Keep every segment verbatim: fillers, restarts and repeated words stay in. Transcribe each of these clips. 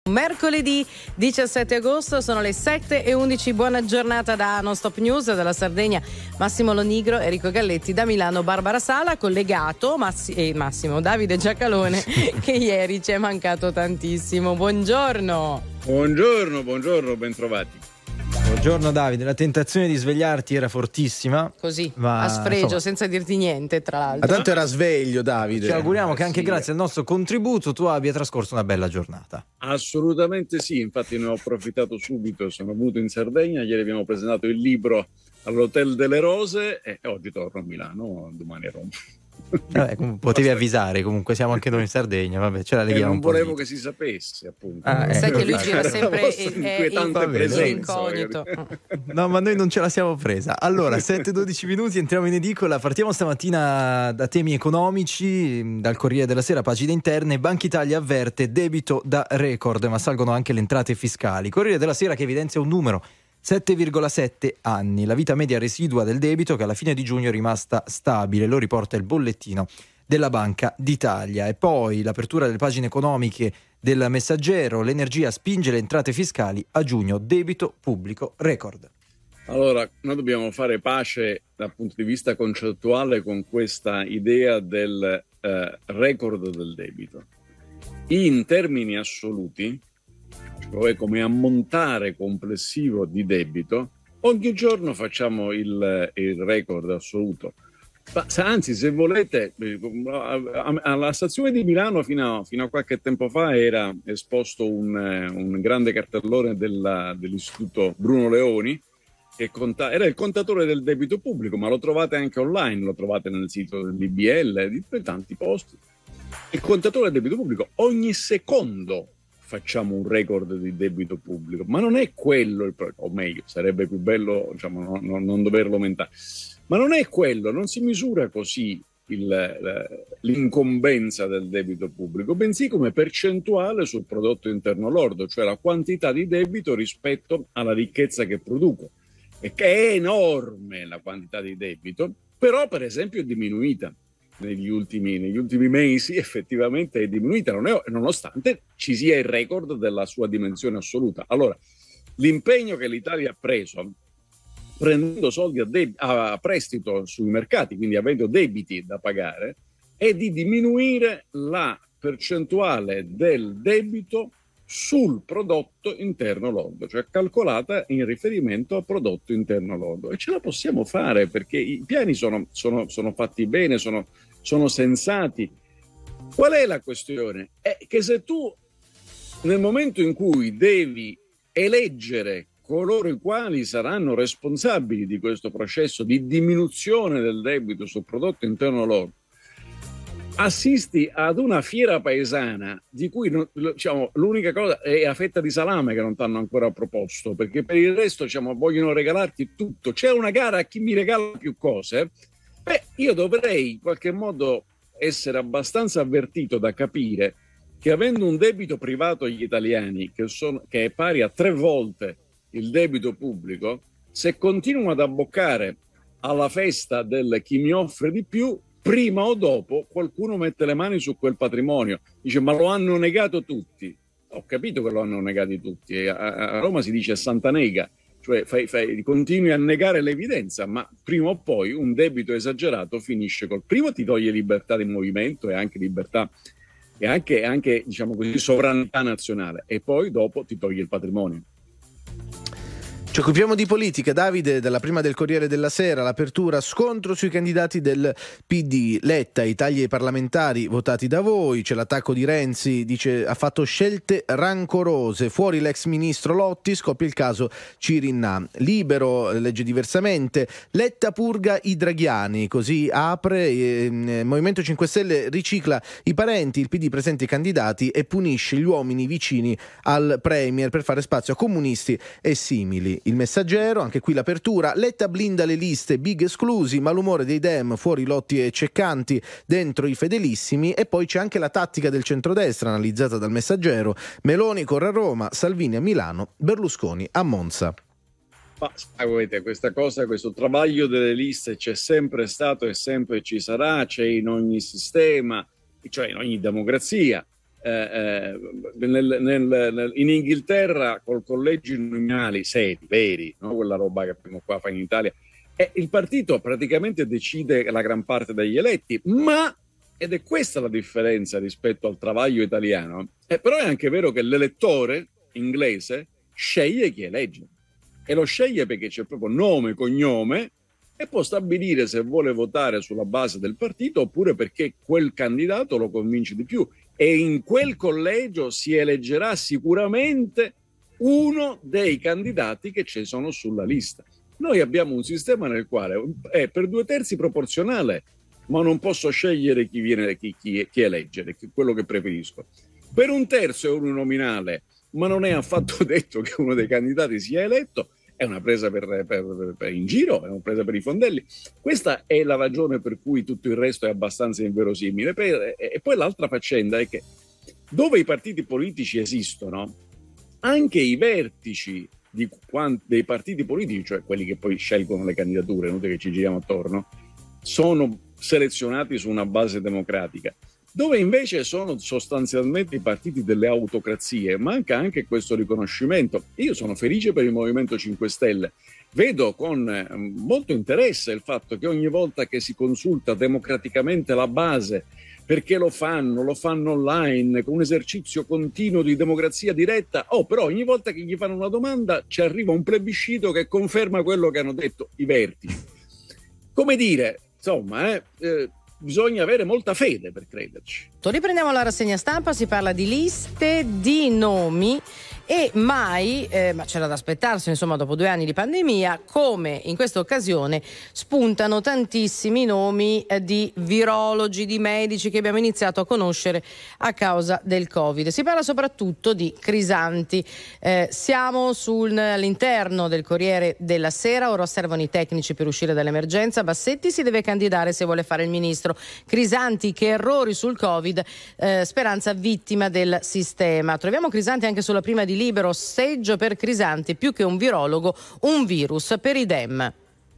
Mercoledì diciassette agosto, sono le sette e undici. Buona giornata da Non Stop News dalla Sardegna, Massimo Lonigro, Enrico Galletti, da Milano Barbara Sala, collegato Massi- eh, Massimo Davide Giacalone che ieri ci è mancato tantissimo. Buongiorno. Buongiorno, buongiorno, bentrovati. Buongiorno Davide, la tentazione di svegliarti era fortissima. Così, ma, a sfregio, insomma, senza dirti niente, tra l'altro. Ma tanto era sveglio, Davide. Ci auguriamo Eh, che anche sì. grazie al nostro contributo tu abbia trascorso una bella giornata. Assolutamente sì, infatti ne ho approfittato subito, sono venuto in Sardegna, ieri abbiamo presentato il libro all'Hotel delle Rose e oggi torno a Milano, domani a Roma. Vabbè, com- potevi avvisare, comunque siamo anche noi in Sardegna, vabbè, ce la E leghiamo non un po' volevo lì. che si sapesse, appunto. Ah, eh. Sai che lui Era gira la sempre vostra in- è inquietante in- presenza, incognito. No, ma noi non ce la siamo presa. Allora, sette e dodici minuti, entriamo in edicola. Partiamo stamattina da temi economici, dal Corriere della Sera, pagine interne. Banca Italia avverte debito da record, ma salgono anche le entrate fiscali. Corriere della Sera che evidenzia un numero: sette virgola sette anni, la vita media residua del debito che alla fine di giugno è rimasta stabile, lo riporta il bollettino della Banca d'Italia. E poi l'apertura delle pagine economiche del Messaggero, l'energia spinge le entrate fiscali, a giugno debito pubblico record. Allora, noi dobbiamo fare pace dal punto di vista concettuale con questa idea del eh, record del debito. In termini assoluti, cioè come ammontare complessivo di debito, ogni giorno facciamo il, il record assoluto. Ma, anzi, se volete, alla stazione di Milano fino a, fino a qualche tempo fa era esposto un, un grande cartellone della, dell'istituto Bruno Leoni, che conta, era il contatore del debito pubblico, ma lo trovate anche online, lo trovate nel sito dell'I B L, di tanti posti. Il contatore del debito pubblico, ogni secondo facciamo un record di debito pubblico, ma non è quello il problema, o meglio, sarebbe più bello, diciamo, non, non doverlo aumentare, ma non è quello, non si misura così il, l'incombenza del debito pubblico, bensì come percentuale sul prodotto interno lordo, cioè la quantità di debito rispetto alla ricchezza che produco, e che è enorme la quantità di debito, però per esempio è diminuita. Negli ultimi, negli ultimi mesi effettivamente è diminuita, non è, nonostante ci sia il record della sua dimensione assoluta. Allora, l'impegno che l'Italia ha preso prendendo soldi a, deb- a prestito sui mercati, quindi avendo debiti da pagare, è di diminuire la percentuale del debito sul prodotto interno lordo, cioè calcolata in riferimento al prodotto interno lordo. E ce la possiamo fare perché i piani sono, sono, sono fatti bene, sono, sono sensati. Qual è la questione? È che se tu nel momento in cui devi eleggere coloro i quali saranno responsabili di questo processo di diminuzione del debito sul prodotto interno lordo, assisti ad una fiera paesana di cui, diciamo, l'unica cosa è la fetta di salame che non ti hanno ancora proposto, perché per il resto, diciamo, vogliono regalarti tutto. C'è una gara a chi mi regala più cose. Beh, io dovrei in qualche modo essere abbastanza avvertito da capire che avendo un debito privato agli italiani che, sono, che è pari a tre volte il debito pubblico, se continuo ad abboccare alla festa del chi mi offre di più, prima o dopo qualcuno mette le mani su quel patrimonio, dice ma lo hanno negato tutti. Ho capito che lo hanno negato tutti, a, a Roma si dice Santa Nega, cioè fai, fai, continui a negare l'evidenza, ma prima o poi un debito esagerato finisce col primo, ti toglie libertà di movimento e anche libertà e anche, anche diciamo così sovranità nazionale, e poi dopo ti toglie il patrimonio. Ci occupiamo di politica, Davide, dalla prima del Corriere della Sera, l'apertura, scontro sui candidati del P D, Letta, i tagli ai parlamentari votati da voi, c'è l'attacco di Renzi, dice ha fatto scelte rancorose, fuori l'ex ministro Lotti, scoppia il caso Cirinna, Libero legge diversamente, Letta purga i draghiani, così apre, eh, Movimento cinque Stelle ricicla i parenti, il P D presenta i candidati e punisce gli uomini vicini al Premier per fare spazio a comunisti e simili. Il Messaggero, anche qui l'apertura, Letta blinda le liste, big esclusi, malumore dei Dem, fuori Lotti e Ceccanti, dentro i fedelissimi, e poi c'è anche la tattica del centrodestra analizzata dal Messaggero, Meloni corre a Roma, Salvini a Milano, Berlusconi a Monza. Ma sapete, questa cosa, questo travaglio delle liste c'è sempre stato e sempre ci sarà, c'è in ogni sistema, cioè in ogni democrazia. eh, eh, nel, nel, nel, in Inghilterra col collegi uninominali seri, veri, no? Quella roba che abbiamo qua fa in Italia, e il partito praticamente decide la gran parte degli eletti, ma, ed è questa la differenza rispetto al travaglio italiano, eh, però è anche vero che l'elettore inglese sceglie chi elegge, e lo sceglie perché c'è proprio nome, cognome, e può stabilire se vuole votare sulla base del partito oppure perché quel candidato lo convince di più, e in quel collegio si eleggerà sicuramente uno dei candidati che ci sono sulla lista. Noi abbiamo un sistema nel quale è per due terzi proporzionale, ma non posso scegliere chi viene, chi, chi, chi eleggere, quello che preferisco. Per un terzo è uninominale, ma non è affatto detto che uno dei candidati sia eletto. È una presa per, per, per in giro, è una presa per i fondelli. Questa è la ragione per cui tutto il resto è abbastanza inverosimile. E poi l'altra faccenda è che dove i partiti politici esistono, anche i vertici di, dei partiti politici, cioè quelli che poi scelgono le candidature, inutile che ci giriamo attorno, sono selezionati su una base democratica. Dove invece sono sostanzialmente i partiti delle autocrazie, manca anche questo riconoscimento. Io sono felice per il Movimento cinque Stelle. Vedo con molto interesse il fatto che ogni volta che si consulta democraticamente la base, perché lo fanno, lo fanno online, con un esercizio continuo di democrazia diretta, oh, però ogni volta che gli fanno una domanda ci arriva un plebiscito che conferma quello che hanno detto i vertici. Come dire, insomma, eh, eh bisogna avere molta fede per crederci. Riprendiamo la rassegna stampa, si parla di liste, di nomi e mai, eh, ma c'era da aspettarsi insomma dopo due anni di pandemia, come in questa occasione spuntano tantissimi nomi eh, di virologi, di medici che abbiamo iniziato a conoscere a causa del Covid. Si parla soprattutto di Crisanti. Eh, siamo sul, all'interno del Corriere della Sera, ora osservano i tecnici per uscire dall'emergenza, Bassetti si deve candidare se vuole fare il ministro. Crisanti, che errori sul Covid, eh, Speranza vittima del sistema. Troviamo Crisanti anche sulla prima di Libero, seggio per Crisanti, più che un virologo, un virus per i Dem.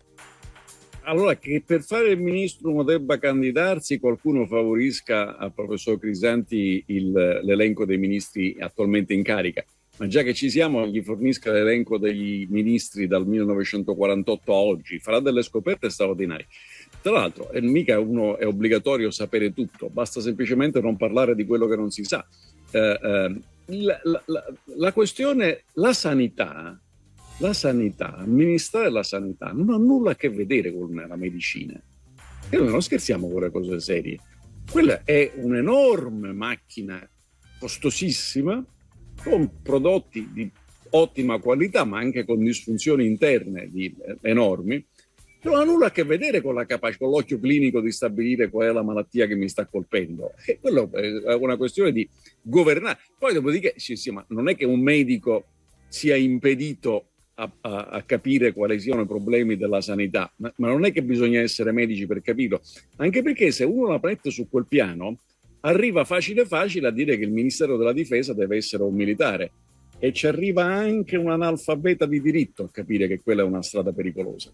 Allora, che per fare il ministro uno debba candidarsi, qualcuno favorisca al professor Crisanti il, l'elenco dei ministri attualmente in carica, ma già che ci siamo gli fornisca l'elenco dei ministri dal millenovecentoquarantotto a oggi, farà delle scoperte straordinarie. Tra l'altro, è mica uno è obbligatorio sapere tutto, basta semplicemente non parlare di quello che non si sa. Eh, eh, la, la, la questione, la sanità, la sanità, amministrare la sanità non ha nulla a che vedere con la medicina. E noi non scherziamo con le cose serie. Quella è un'enorme macchina costosissima, con prodotti di ottima qualità, ma anche con disfunzioni interne di, eh, enormi. Non ha nulla a che vedere con la capacità, con l'occhio clinico di stabilire qual è la malattia che mi sta colpendo. E quello è una questione di governare. Poi dopodiché, sì, sì, ma non è che un medico sia impedito a, a, a capire quali siano i problemi della sanità, ma, ma non è che bisogna essere medici per capirlo. Anche perché se uno la mette su quel piano, arriva facile facile a dire che il Ministero della Difesa deve essere un militare. E ci arriva anche un analfabeta di diritto a capire che quella è una strada pericolosa.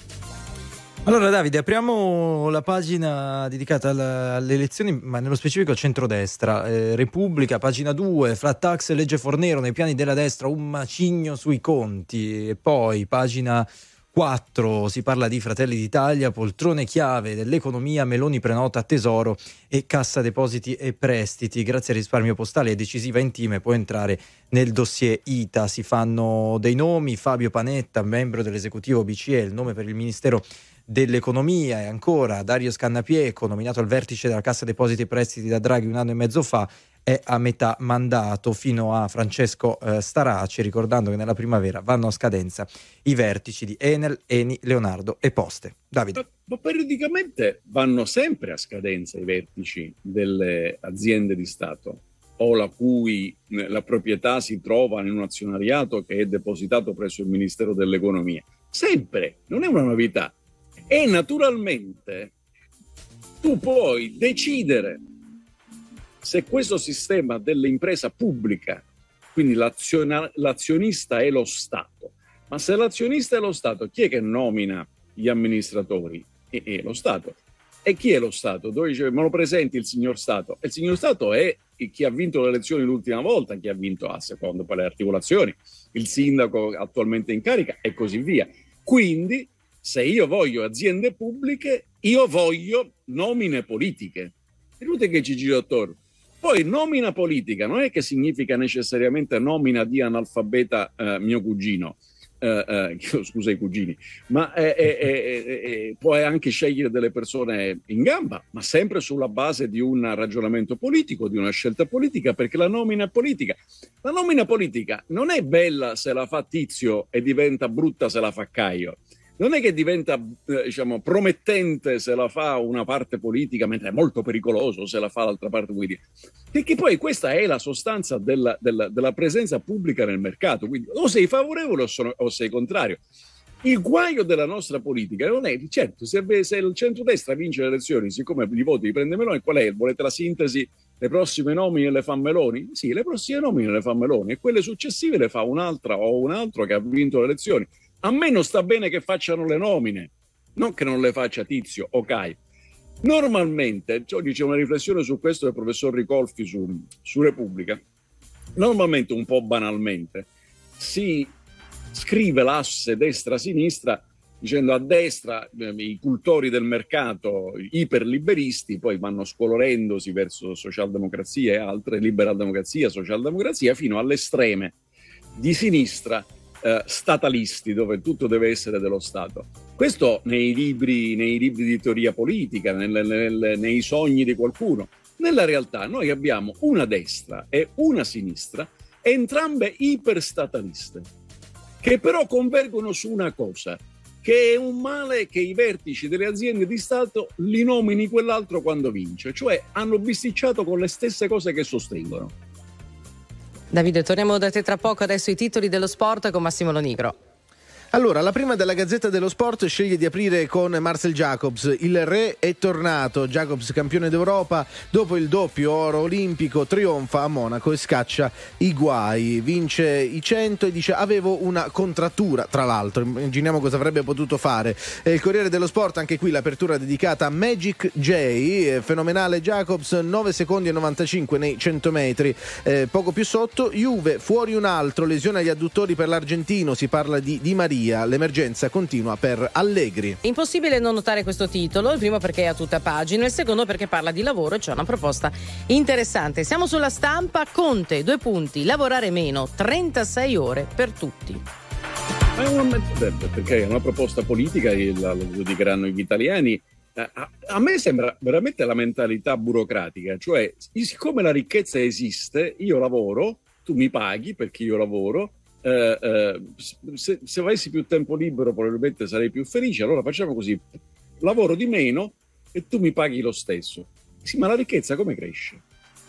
Allora Davide, apriamo la pagina dedicata alle elezioni, ma nello specifico centrodestra. Eh, Repubblica, pagina due, flat tax e legge Fornero, nei piani della destra un macigno sui conti. E poi pagina quattro, si parla di Fratelli d'Italia, poltrone chiave dell'economia, Meloni prenota Tesoro e Cassa Depositi e Prestiti. Grazie al risparmio postale è decisiva in team e può entrare nel dossier I T A. Si fanno dei nomi, Fabio Panetta, membro dell'esecutivo B C E, il nome per il Ministero dell'Economia, e ancora Dario Scannapieco, nominato al vertice della Cassa Depositi e Prestiti da Draghi un anno e mezzo fa, è a metà mandato, fino a Francesco eh, Starace, ricordando che nella primavera vanno a scadenza i vertici di Enel, Eni, Leonardo e Poste. Davide. Ma, ma periodicamente vanno sempre a scadenza i vertici delle aziende di Stato, o la cui la proprietà si trova in un azionariato che è depositato presso il Ministero dell'Economia. Sempre, non è una novità. E naturalmente tu puoi decidere se questo sistema dell'impresa pubblica, quindi l'aziona, l'azionista è lo Stato, ma se l'azionista è lo Stato, chi è che nomina gli amministratori? È, è lo Stato. E chi è lo Stato? Dove dice, me lo presenti il signor Stato? E il signor Stato è chi ha vinto le elezioni l'ultima volta, chi ha vinto a secondo poi le articolazioni, il sindaco attualmente in carica e così via. Quindi, se io voglio aziende pubbliche, io voglio nomine politiche. È inutile che ci giri attorno. Poi nomina politica non è che significa necessariamente nomina di analfabeta eh, mio cugino, eh, eh, scusa i cugini, ma eh, eh, eh, eh, puoi anche scegliere delle persone in gamba, ma sempre sulla base di un ragionamento politico, di una scelta politica, perché la nomina è politica. La nomina politica non è bella se la fa Tizio e diventa brutta se la fa Caio. Non è che diventa eh, diciamo, promettente se la fa una parte politica, mentre è molto pericoloso se la fa l'altra parte politica. Perché poi questa è la sostanza della, della, della presenza pubblica nel mercato. Quindi o sei favorevole o, sono, o sei contrario. Il guaio della nostra politica non è, certo, se, se il centrodestra vince le elezioni, siccome i voti li prende Meloni, qual è? Volete la sintesi? Le prossime nomine le fa Meloni? Sì, le prossime nomine le fa Meloni e quelle successive le fa un'altra o un altro che ha vinto le elezioni. A me non sta bene che facciano le nomine, non che non le faccia Tizio o Caio. Normalmente, oggi c'è una riflessione su questo del professor Ricolfi su, su Repubblica, normalmente un po' banalmente si scrive l'asse destra-sinistra dicendo a destra eh, i cultori del mercato iperliberisti, poi vanno scolorendosi verso socialdemocrazia e altre, liberal democrazia, socialdemocrazia, fino alle estreme di sinistra, Uh, statalisti, dove tutto deve essere dello Stato. Questo nei libri, nei libri di teoria politica, nel, nel, nei sogni di qualcuno. Nella realtà noi abbiamo una destra e una sinistra, entrambe iperstataliste, che però convergono su una cosa, che è un male che i vertici delle aziende di Stato li nomini quell'altro quando vince, cioè hanno bisticciato con le stesse cose che sostengono. Davide, torniamo da te tra poco, adesso i titoli dello sport con Massimo Lonigro. Allora, la prima della Gazzetta dello Sport sceglie di aprire con Marcel Jacobs. Il re è tornato. Jacobs, campione d'Europa, dopo il doppio oro olimpico, trionfa a Monaco e scaccia i guai. Vince i cento e dice avevo una contrattura, tra l'altro. Immaginiamo cosa avrebbe potuto fare. E il Corriere dello Sport, anche qui l'apertura dedicata a Magic J. Fenomenale Jacobs, nove secondi e novantacinque nei cento metri. Eh, poco più sotto, Juve, fuori un altro, lesione agli adduttori per l'argentino, si parla di Di Maria. L'emergenza continua per Allegri. Impossibile non notare questo titolo, il primo perché è a tutta pagina, il secondo perché parla di lavoro e c'è una proposta interessante. Siamo sulla Stampa, Conte, due punti, lavorare meno, trentasei ore per tutti. È una, perché è una proposta politica, la giudicheranno gli italiani. A, a me sembra veramente la mentalità burocratica, cioè siccome la ricchezza esiste, io lavoro, tu mi paghi perché io lavoro. Uh, uh, se, se avessi più tempo libero probabilmente sarei più felice, allora facciamo così, lavoro di meno e tu mi paghi lo stesso. Sì, ma la ricchezza come cresce?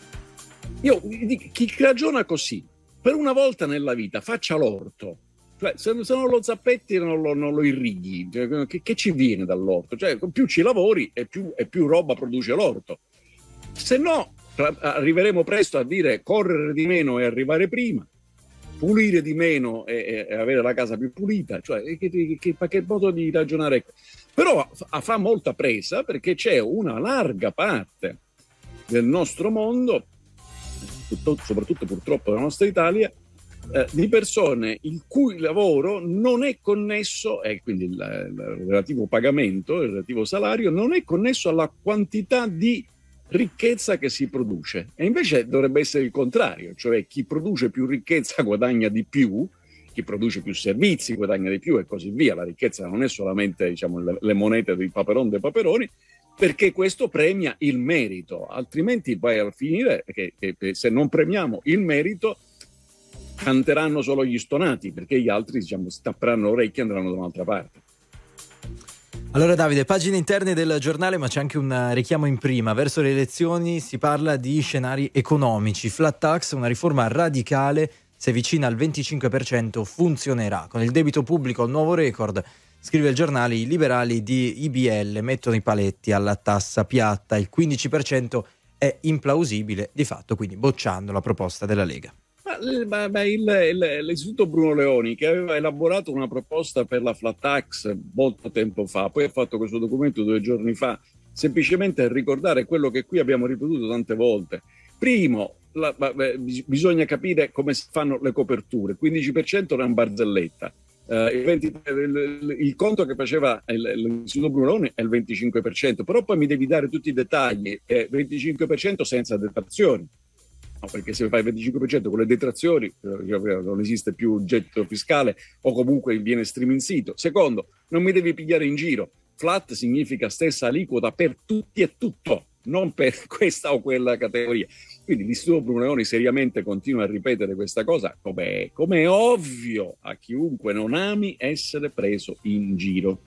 Io chi ragiona così per una volta nella vita faccia l'orto, cioè se, se non lo zappetti non lo, non lo irrighi, cioè, che, che ci viene dall'orto? Cioè più ci lavori e più, e più roba produce l'orto, se no arriveremo presto a dire correre di meno e arrivare prima, pulire di meno e, e avere la casa più pulita, cioè che, che, che, che modo di ragionare. Però fa, fa molta presa perché c'è una larga parte del nostro mondo, soprattutto purtroppo nella nostra Italia, eh, di persone il cui lavoro non è connesso, e quindi il, il relativo pagamento, il relativo salario, non è connesso alla quantità di ricchezza che si produce, e invece dovrebbe essere il contrario, cioè chi produce più ricchezza guadagna di più, chi produce più servizi guadagna di più e così via. La ricchezza non è solamente, diciamo, le, le monete dei paperon dei paperoni, perché questo premia il merito, altrimenti vai a finire che, che, che se non premiamo il merito canteranno solo gli stonati, perché gli altri, diciamo, stapperanno orecchie e andranno da un'altra parte. Allora Davide, pagine interne del giornale, ma c'è anche un richiamo in prima. Verso le elezioni si parla di scenari economici. Flat tax, una riforma radicale, se vicina al venticinque per cento funzionerà. Con il debito pubblico al nuovo record, scrive il giornale, i liberali di I B L mettono i paletti alla tassa piatta. Il quindici per cento è implausibile, di fatto quindi bocciando la proposta della Lega. Ma, ma il, il, l'istituto Bruno Leoni, che aveva elaborato una proposta per la flat tax molto tempo fa, poi ha fatto questo documento due giorni fa semplicemente ricordare quello che qui abbiamo ripetuto tante volte. Primo, la, bisogna capire come si fanno le coperture. quindici per cento era una barzelletta. Uh, il, venti, il, il conto che faceva l'Istituto Brunelloni è il venticinque per cento, però poi mi devi dare tutti i dettagli. È venticinque per cento senza detrazioni. No, perché se fai il venticinque per cento con le detrazioni non esiste più gettito fiscale o comunque viene streaming sito. Secondo, non mi devi pigliare in giro. Flat significa stessa aliquota per tutti e tutto, non per questa o quella categoria. Quindi l'Istituto Brunelloni seriamente continua a ripetere questa cosa, come è ovvio a chiunque non ami essere preso in giro.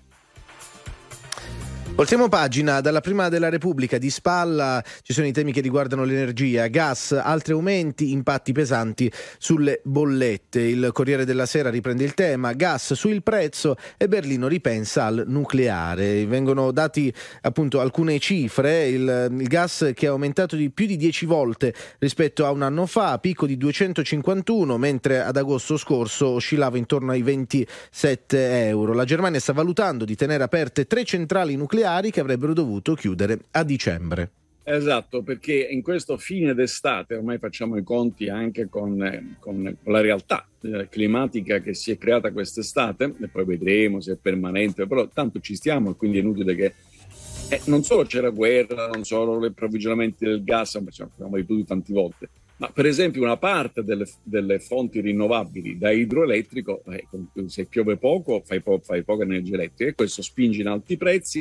Voltiamo pagina. Dalla prima della Repubblica di spalla ci sono i temi che riguardano l'energia, gas, altri aumenti, impatti pesanti sulle bollette. Il Corriere della Sera riprende il tema, gas sul prezzo e Berlino ripensa al nucleare. Vengono dati appunto alcune cifre, il, il gas che è aumentato di più di dieci volte rispetto a un anno fa, picco di duecentocinquantuno, mentre ad agosto scorso oscillava intorno ai ventisette euro. La Germania sta valutando di tenere aperte tre centrali nucleari che avrebbero dovuto chiudere a dicembre. Esatto, perché in questo fine d'estate ormai facciamo i conti anche con, eh, con la realtà eh, climatica che si è creata quest'estate, e poi vedremo se è permanente, però tanto ci stiamo e quindi è inutile che eh, non solo c'era guerra, non solo gli approvvigionamenti del gas, abbiamo ripetuto tante volte, ma per esempio una parte delle, delle fonti rinnovabili da idroelettrico, eh, se piove poco fai, po- fai poca energia elettrica e questo spinge in alti prezzi.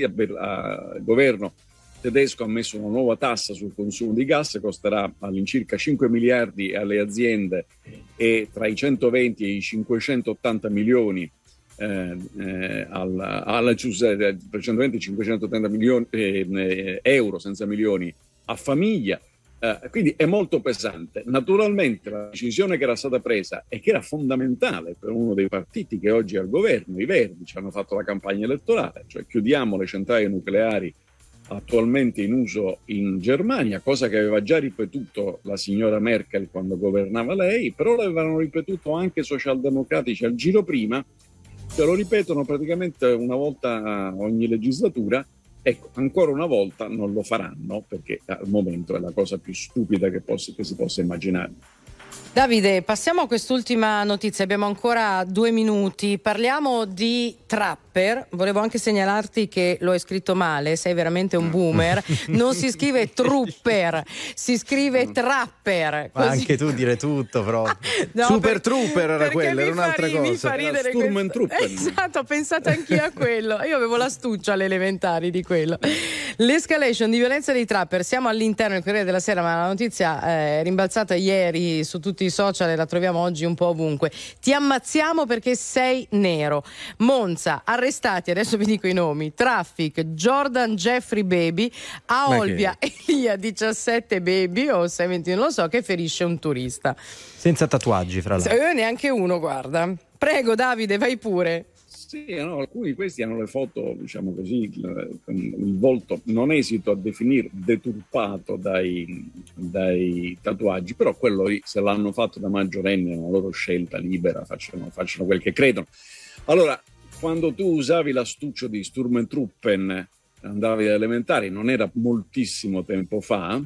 Il governo tedesco ha messo una nuova tassa sul consumo di gas, costerà all'incirca cinque miliardi alle aziende e tra i centoventi e i cinquecentottanta milioni eh, eh, alla, alla, tra centoventi e cinquecentottanta milioni eh, euro senza milioni a famiglia. Uh, quindi è molto pesante. Naturalmente la decisione che era stata presa e che era fondamentale per uno dei partiti che oggi è al governo, i Verdi, ci hanno fatto la campagna elettorale, cioè chiudiamo le centrali nucleari attualmente in uso in Germania, cosa che aveva già ripetuto la signora Merkel quando governava lei, però l'avevano ripetuto anche i socialdemocratici al giro prima, che lo ripetono praticamente una volta ogni legislatura. Ecco, ancora una volta non lo faranno perché al momento è la cosa più stupida che, possa, che si possa immaginare. Davide, passiamo a quest'ultima notizia, abbiamo ancora due minuti, parliamo di Trapper. Volevo anche segnalarti che lo hai scritto male, sei veramente un boomer, non si scrive Trooper, si scrive Trapper. Ma anche tu dire tutto proprio. No, Super per, Trooper era quello, era un'altra ri- cosa. Mi fa ridere Sturm Trooper. Esatto, ho pensato anch'io a quello, io avevo l'astuccia alle elementari di quello. L'escalation di violenza dei Trapper, siamo all'interno del Corriere della Sera, ma la notizia è rimbalzata ieri su tutti i social e la troviamo oggi un po' ovunque. Ti ammazziamo perché sei nero. Monza, arrestati, adesso vi dico i nomi: Traffic, Jordan Jeffrey Baby, a Olbia Elia diciassette Baby o diciassette, non lo so, che ferisce un turista. Senza tatuaggi, fra l'altro. Io neanche uno, guarda. Prego Davide, vai pure. Sì, no, alcuni di questi hanno le foto, diciamo così, il, il volto non esito a definire deturpato dai, dai tatuaggi, però quello lì, se l'hanno fatto da maggiorenni è una loro scelta libera, facciano, facciano quel che credono. Allora, quando tu usavi l'astuccio di Sturmtruppen, andavi alle elementari, non era moltissimo tempo fa,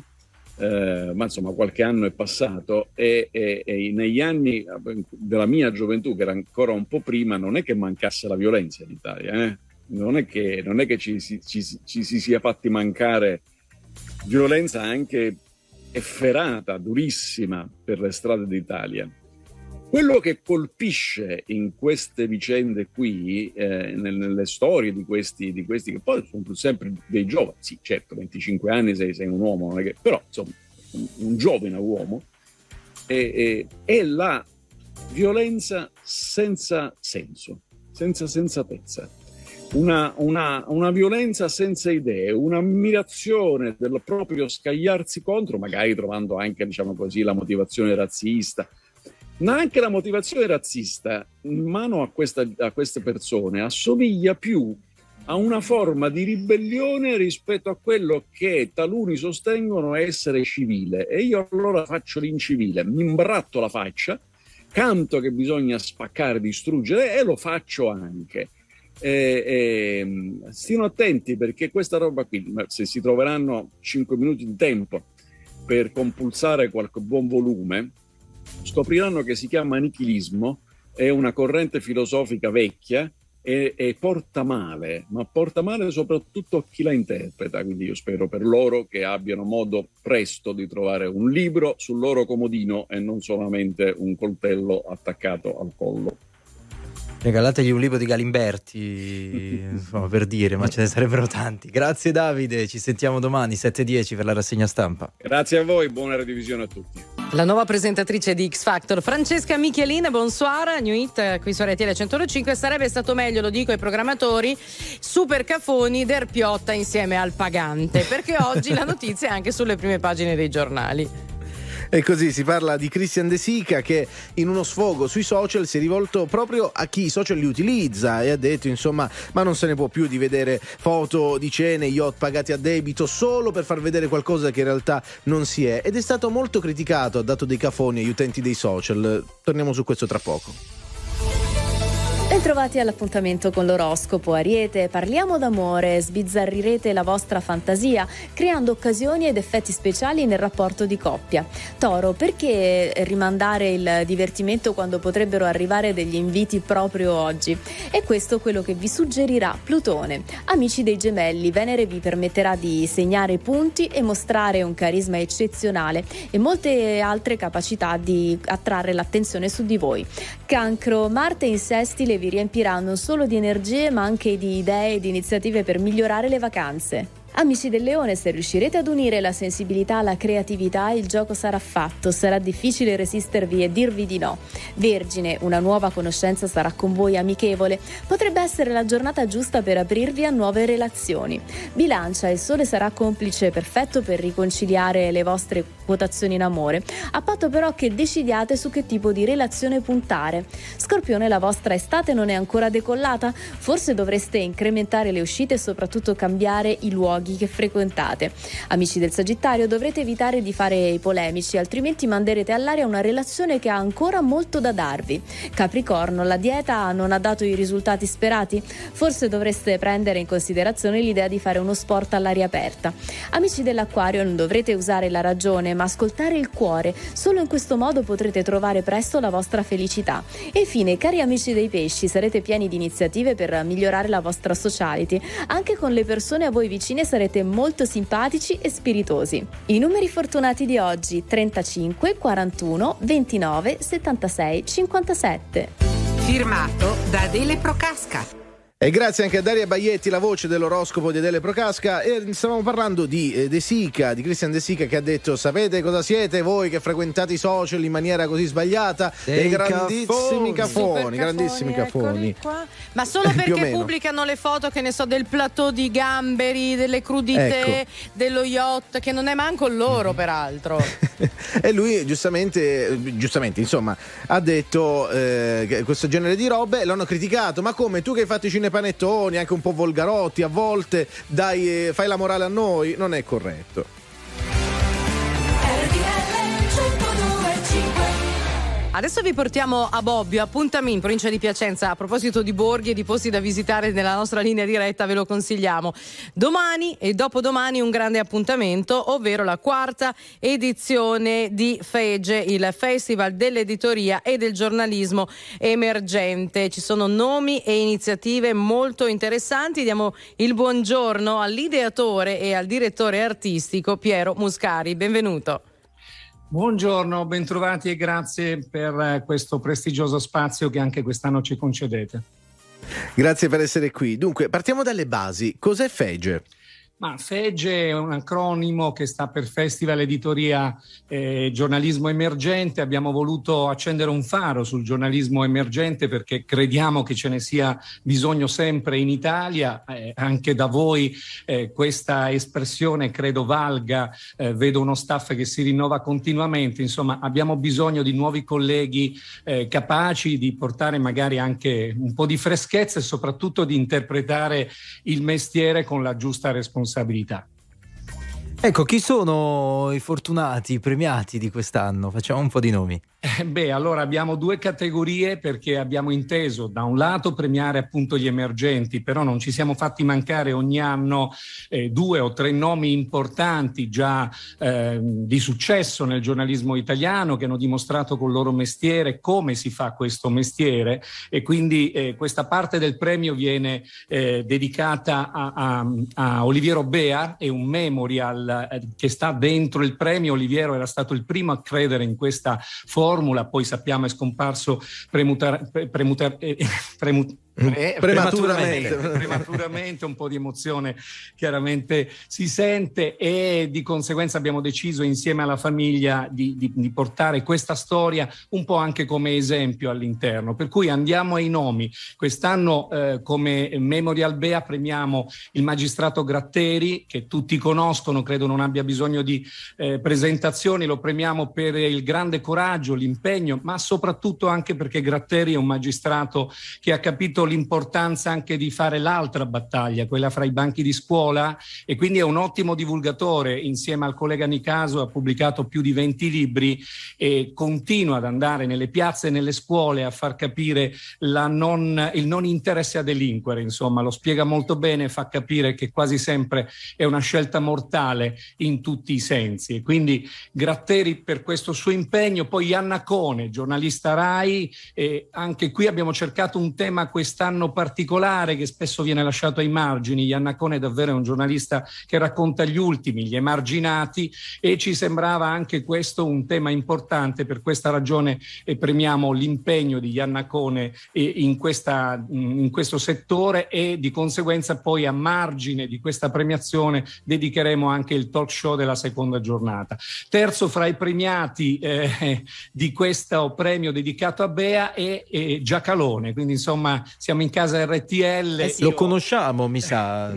Eh, ma insomma qualche anno è passato e, e, e negli anni della mia gioventù, che era ancora un po' prima, non è che mancasse la violenza in Italia, eh? non è che, non è che ci, ci, ci, ci si sia fatti mancare violenza anche efferata, durissima per le strade d'Italia. Quello che colpisce in queste vicende qui, eh, nelle storie di questi, di questi che poi sono sempre dei giovani, sì certo, venticinque anni sei, sei un uomo, non è che, però insomma un, un giovane uomo, è, è, è la violenza senza senso, senza sensatezza, una, una, una violenza senza idee, un'ammirazione del proprio scagliarsi contro, magari trovando anche, diciamo così, la motivazione razzista. Ma anche la motivazione razzista in mano a, questa, a queste persone assomiglia più a una forma di ribellione rispetto a quello che taluni sostengono essere civile. E io allora faccio l'incivile, mi imbratto la faccia, canto che bisogna spaccare, distruggere e lo faccio anche. E, e, stiano attenti, perché questa roba qui, se si troveranno cinque minuti di tempo per compulsare qualche buon volume, scopriranno che si chiama nichilismo, è una corrente filosofica vecchia e, e porta male, ma porta male soprattutto a chi la interpreta. Quindi io spero per loro che abbiano modo presto di trovare un libro sul loro comodino e non solamente un coltello attaccato al collo. Regalategli un libro di Galimberti, insomma, per dire, ma ce ne sarebbero tanti. Grazie Davide, ci sentiamo domani sette e dieci per la rassegna stampa. Grazie a voi, buona revisione a tutti. La nuova presentatrice di X Factor, Francesca Michelin, bonsoir, New Hit qui su R T L centocinque. Sarebbe stato meglio, lo dico ai programmatori, Super Cafoni der Piotta insieme al Pagante, perché oggi la notizia è anche sulle prime pagine dei giornali. E così si parla di Christian De Sica, che in uno sfogo sui social si è rivolto proprio a chi i social li utilizza e ha detto, insomma, ma non se ne può più di vedere foto di cene, yacht pagati a debito solo per far vedere qualcosa che in realtà non si è, ed è stato molto criticato, ha dato dei cafoni agli utenti dei social. Torniamo su questo tra poco. Bentrovati all'appuntamento con l'oroscopo. Ariete, parliamo d'amore, sbizzarrirete la vostra fantasia creando occasioni ed effetti speciali nel rapporto di coppia. Toro, perché rimandare il divertimento quando potrebbero arrivare degli inviti proprio oggi? E questo è quello che vi suggerirà Plutone. Amici dei Gemelli, Venere vi permetterà di segnare punti e mostrare un carisma eccezionale e molte altre capacità di attrarre l'attenzione su di voi. Cancro, Marte in sestile vi riempirà non solo di energie ma anche di idee e di iniziative per migliorare le vacanze. Amici del Leone, se riuscirete ad unire la sensibilità alla creatività, il gioco sarà fatto, sarà difficile resistervi e dirvi di no. Vergine, una nuova conoscenza sarà con voi amichevole, potrebbe essere la giornata giusta per aprirvi a nuove relazioni. Bilancia, il sole sarà complice perfetto per riconciliare le vostre quotazioni in amore, a patto però che decidiate su che tipo di relazione puntare. Scorpione, la vostra estate non è ancora decollata? Forse dovreste incrementare le uscite e soprattutto cambiare i luoghi che frequentate. Amici del Sagittario, dovrete evitare di fare i polemici, altrimenti manderete all'aria una relazione che ha ancora molto da darvi. Capricorno, la dieta non ha dato i risultati sperati? Forse dovreste prendere in considerazione l'idea di fare uno sport all'aria aperta. Amici dell'Acquario, non dovrete usare la ragione ma ascoltare il cuore, solo in questo modo potrete trovare presto la vostra felicità. E infine, cari amici dei Pesci, sarete pieni di iniziative per migliorare la vostra sociality. Anche con le persone a voi vicine sarete molto simpatici e spiritosi. I numeri fortunati di oggi: trentacinque, quarantuno, ventinove, settantasei, cinquantasette. Firmato da Adele Procasca. E grazie anche a Daria Baietti, la voce dell'oroscopo di Adele Procasca. E stavamo parlando di eh, De Sica, di Christian De Sica, che ha detto: sapete cosa siete voi che frequentate i social in maniera così sbagliata? Dei grandissimi cafoni, grandissimi cafoni. Qua. Ma solo perché pubblicano le foto, che ne so, del plateau di gamberi, delle crudité, ecco, dello yacht, che non è manco loro, peraltro. E lui giustamente, giustamente, insomma, ha detto eh, questo genere di robe, l'hanno criticato. Ma come, tu che hai fatto i cinepanettoni, anche un po' volgarotti a volte, dai, eh, fai la morale a noi? Non è corretto. Adesso vi portiamo a Bobbio, a Puntamin, provincia di Piacenza. A proposito di borghi e di posti da visitare nella nostra linea diretta, ve lo consigliamo. Domani e dopodomani un grande appuntamento, ovvero la quarta edizione di FEGE, il Festival dell'Editoria e del Giornalismo Emergente. Ci sono nomi e iniziative molto interessanti. Diamo il buongiorno all'ideatore e al direttore artistico Piero Muscari. Benvenuto. Buongiorno, bentrovati e grazie per questo prestigioso spazio che anche quest'anno ci concedete. Grazie per essere qui. Dunque, partiamo dalle basi. Cos'è FEGE? Ma FEGE è un acronimo che sta per Festival Editoria e Giornalismo Emergente. Abbiamo voluto accendere un faro sul giornalismo emergente perché crediamo che ce ne sia bisogno sempre in Italia. Eh, anche da voi eh, questa espressione credo valga. Eh, vedo uno staff che si rinnova continuamente. Insomma, abbiamo bisogno di nuovi colleghi eh, capaci di portare magari anche un po' di freschezza e soprattutto di interpretare il mestiere con la giusta responsabilità. Ecco, chi sono i fortunati, i premiati di quest'anno? Facciamo un po' di nomi. Eh beh, allora abbiamo due categorie, perché abbiamo inteso da un lato premiare appunto gli emergenti, però non ci siamo fatti mancare ogni anno eh, due o tre nomi importanti già eh, di successo nel giornalismo italiano, che hanno dimostrato col loro mestiere come si fa questo mestiere, e quindi eh, questa parte del premio viene eh, dedicata a, a, a Oliviero Bea, e un memorial eh, che sta dentro il premio. Oliviero era stato il primo a credere in questa forma. Poi sappiamo è scomparso premutar, premutar, eh, premut, eh, prematuramente. prematuramente prematuramente un po' di emozione chiaramente si sente, e di conseguenza abbiamo deciso insieme alla famiglia di, di, di portare questa storia un po' anche come esempio all'interno, per cui andiamo ai nomi. Quest'anno eh, come Memorial Bea premiamo il magistrato Gratteri, che tutti conoscono, credo non abbia bisogno di eh, presentazioni. Lo premiamo per il grande coraggio, l'impegno, ma soprattutto anche perché Gratteri è un magistrato che ha capito l'importanza anche di fare l'altra battaglia, quella fra i banchi di scuola, e quindi è un ottimo divulgatore. Insieme al collega Nicaso ha pubblicato più di venti libri e continua ad andare nelle piazze e nelle scuole a far capire la non, il non interesse a delinquere, insomma lo spiega molto bene, fa capire che quasi sempre è una scelta mortale in tutti i sensi, e quindi Gratteri per questo suo impegno. Poi Iannacone, giornalista Rai, e anche qui abbiamo cercato un tema quest'anno particolare che spesso viene lasciato ai margini. Iannacone davvero è un giornalista che racconta gli ultimi, gli emarginati, e ci sembrava anche questo un tema importante. Per questa ragione eh, premiamo l'impegno di Iannacone eh, in, questa, in questo settore, e di conseguenza poi a margine di questa premiazione dedicheremo anche il talk show della seconda giornata. Terzo fra i premiati eh, di questo premio dedicato a Bea è, è Giacalone, quindi insomma siamo in casa R T L. Eh sì, io... Lo conosciamo, mi sa,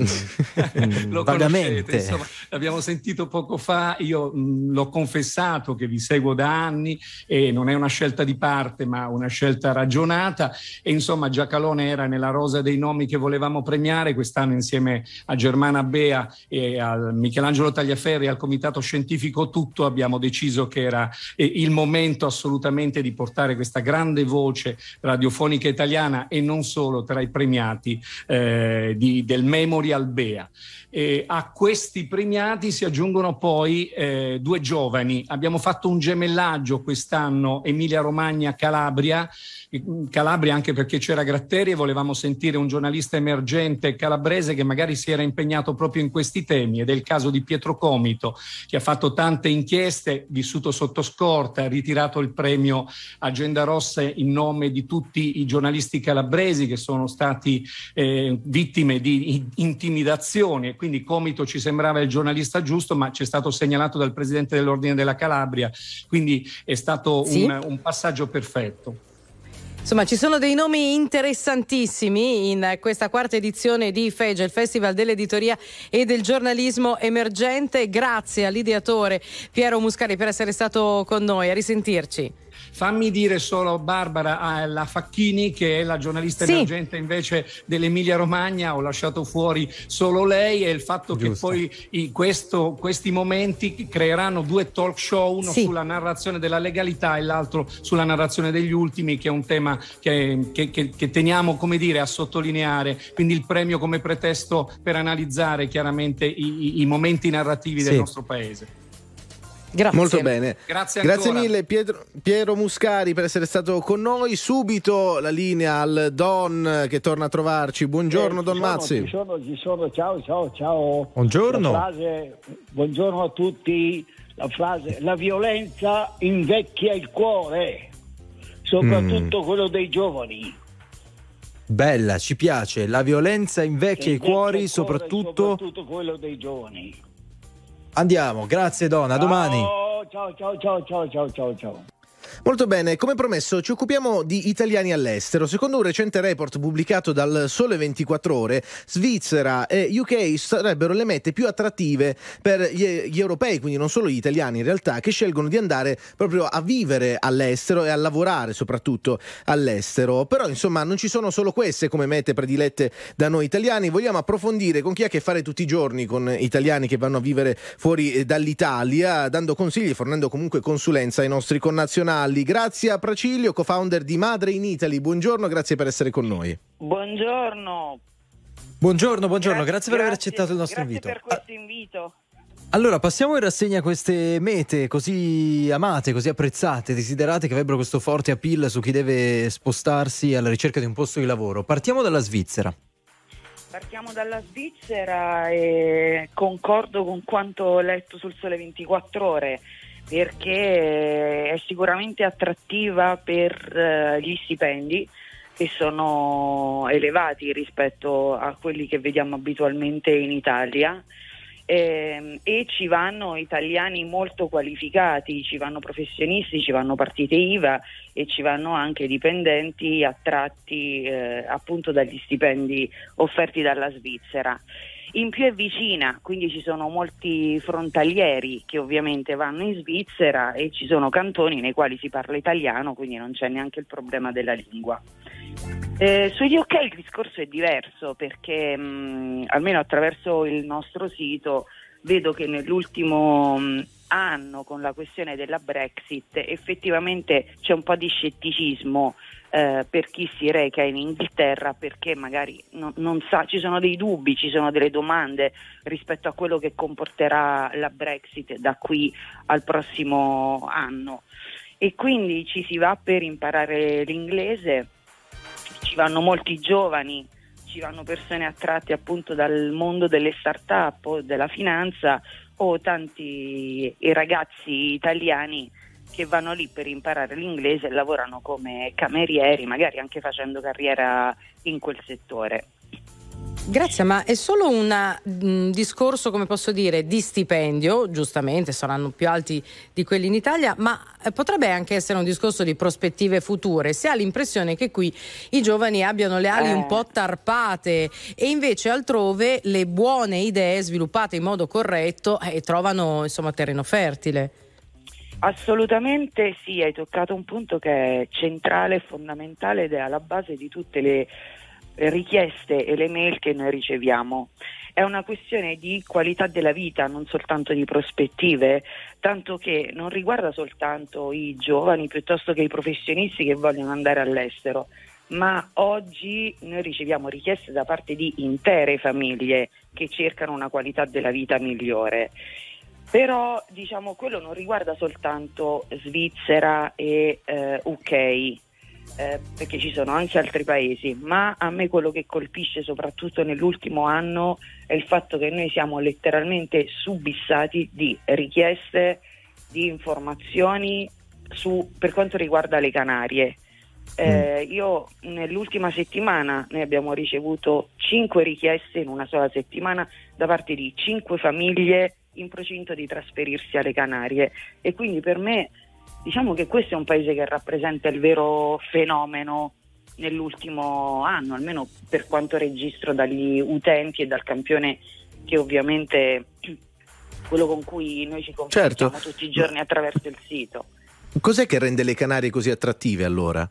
lo vagamente. Insomma, l'abbiamo sentito poco fa, io mh, l'ho confessato che vi seguo da anni, e non è una scelta di parte ma una scelta ragionata, e insomma Giacalone era nella rosa dei nomi che volevamo premiare. Quest'anno insieme a Germana Bea e al Michelangelo Tagliaferri e al Comitato Scientifico Tutto abbiamo deciso che era eh, il momento assolutamente di portare questa grande voce radiofonica italiana, e non solo, tra i premiati eh, di, del Memorial Bea. E a questi premiati si aggiungono poi eh, due giovani. Abbiamo fatto un gemellaggio quest'anno, Emilia-Romagna-Calabria. Calabria anche perché c'era Gratteri e volevamo sentire un giornalista emergente calabrese che magari si era impegnato proprio in questi temi, ed è il caso di Pietro Comito, che ha fatto tante inchieste, vissuto sotto scorta, ha ritirato il premio Agenda Rossa in nome di tutti i giornalisti calabresi che sono stati eh, vittime di intimidazioni, e quindi Comito ci sembrava il giornalista giusto, ma ci è stato segnalato dal presidente dell'Ordine della Calabria, quindi è stato sì. un, un passaggio perfetto. Insomma, ci sono dei nomi interessantissimi in questa quarta edizione di FEGE, il Festival dell'Editoria e del Giornalismo Emergente. Grazie all'ideatore Piero Muscari per essere stato con noi. A risentirci. Fammi dire solo, Barbara, alla Facchini, che è la giornalista sì. emergente invece dell'Emilia Romagna, ho lasciato fuori solo lei, e il fatto Giusto. che poi i, questo, questi momenti creeranno due talk show, uno sì. sulla narrazione della legalità e l'altro sulla narrazione degli ultimi, che è un tema che, che, che, che teniamo, come dire, a sottolineare, quindi il premio come pretesto per analizzare chiaramente i, i momenti narrativi sì. del nostro paese. Grazie. Molto bene, grazie, grazie mille Pietro, Piero Muscari per essere stato con noi. Subito la linea al Don che torna a trovarci. Buongiorno eh, Don sono, Mazzi. Ci sono, ci sono, ciao ciao ciao. Buongiorno. La frase, buongiorno a tutti. La frase: la violenza invecchia il cuore, soprattutto mm. quello dei giovani. Bella, ci piace. La violenza invecchia i cuori, il cuore, soprattutto... soprattutto quello dei giovani. Andiamo, grazie Don, a domani. Ciao, ciao, ciao, ciao, ciao, ciao, ciao. Molto bene, come promesso ci occupiamo di italiani all'estero. Secondo un recente report pubblicato dal Sole ventiquattro Ore, Svizzera e U K sarebbero le mete più attrattive per gli, gli europei, quindi non solo gli italiani in realtà, che scelgono di andare proprio a vivere all'estero e a lavorare soprattutto all'estero. Però insomma non ci sono solo queste come mete predilette da noi italiani. Vogliamo approfondire con chi ha a che fare tutti i giorni con italiani che vanno a vivere fuori dall'Italia, dando consigli, fornendo comunque consulenza ai nostri connazionali. Grazia Pracilio, co-founder di Madre in Italy. Buongiorno, grazie per essere con noi. Buongiorno. Buongiorno, buongiorno, grazie, grazie per aver grazie, accettato il nostro grazie invito. Per questo invito. Allora, passiamo in rassegna queste mete così amate, così apprezzate, desiderate, che avrebbero questo forte appeal su chi deve spostarsi alla ricerca di un posto di lavoro. Partiamo dalla Svizzera. Partiamo dalla Svizzera e concordo con quanto ho letto sul Sole ventiquattro Ore, perché è sicuramente attrattiva per gli stipendi, che sono elevati rispetto a quelli che vediamo abitualmente in Italia, e, e ci vanno italiani molto qualificati, ci vanno professionisti, ci vanno partite I V A e ci vanno anche dipendenti attratti eh, appunto dagli stipendi offerti dalla Svizzera. In più è vicina, quindi ci sono molti frontalieri che ovviamente vanno in Svizzera e ci sono cantoni nei quali si parla italiano, quindi non c'è neanche il problema della lingua. Eh, sugli U K il discorso è diverso, perché mh, almeno attraverso il nostro sito vedo che nell'ultimo mh, anno, con la questione della Brexit, effettivamente c'è un po' di scetticismo eh, per chi si reca in Inghilterra, perché magari no, non sa, ci sono dei dubbi, ci sono delle domande rispetto a quello che comporterà la Brexit da qui al prossimo anno, e quindi ci si va per imparare l'inglese. Ci vanno molti giovani, ci vanno persone attratte appunto dal mondo delle start-up o della finanza, o tanti i ragazzi italiani che vanno lì per imparare l'inglese e lavorano come camerieri, magari anche facendo carriera in quel settore. Grazie, ma è solo un discorso, come posso dire, di stipendio, giustamente saranno più alti di quelli in Italia, ma potrebbe anche essere un discorso di prospettive future. Si ha l'impressione che qui i giovani abbiano le ali eh. un po' tarpate, e invece altrove le buone idee sviluppate in modo corretto eh, trovano insomma terreno fertile. Assolutamente sì, hai toccato un punto che è centrale e fondamentale ed è alla base di tutte le richieste e le mail che noi riceviamo. È una questione di qualità della vita, non soltanto di prospettive, tanto che non riguarda soltanto i giovani piuttosto che i professionisti che vogliono andare all'estero, ma oggi noi riceviamo richieste da parte di intere famiglie che cercano una qualità della vita migliore. Però diciamo quello non riguarda soltanto Svizzera e eh, U K, Eh, perché ci sono anche altri paesi, ma a me quello che colpisce soprattutto nell'ultimo anno è il fatto che noi siamo letteralmente subissati di richieste, di informazioni su, per quanto riguarda le Canarie. Eh, io nell'ultima settimana noi abbiamo ricevuto cinque richieste in una sola settimana da parte di cinque famiglie in procinto di trasferirsi alle Canarie, e quindi per me diciamo che questo è un paese che rappresenta il vero fenomeno nell'ultimo anno, almeno per quanto registro dagli utenti e dal campione che ovviamente quello con cui noi ci confrontiamo certo. tutti i giorni attraverso il sito. Cos'è che rende le Canarie così attrattive allora?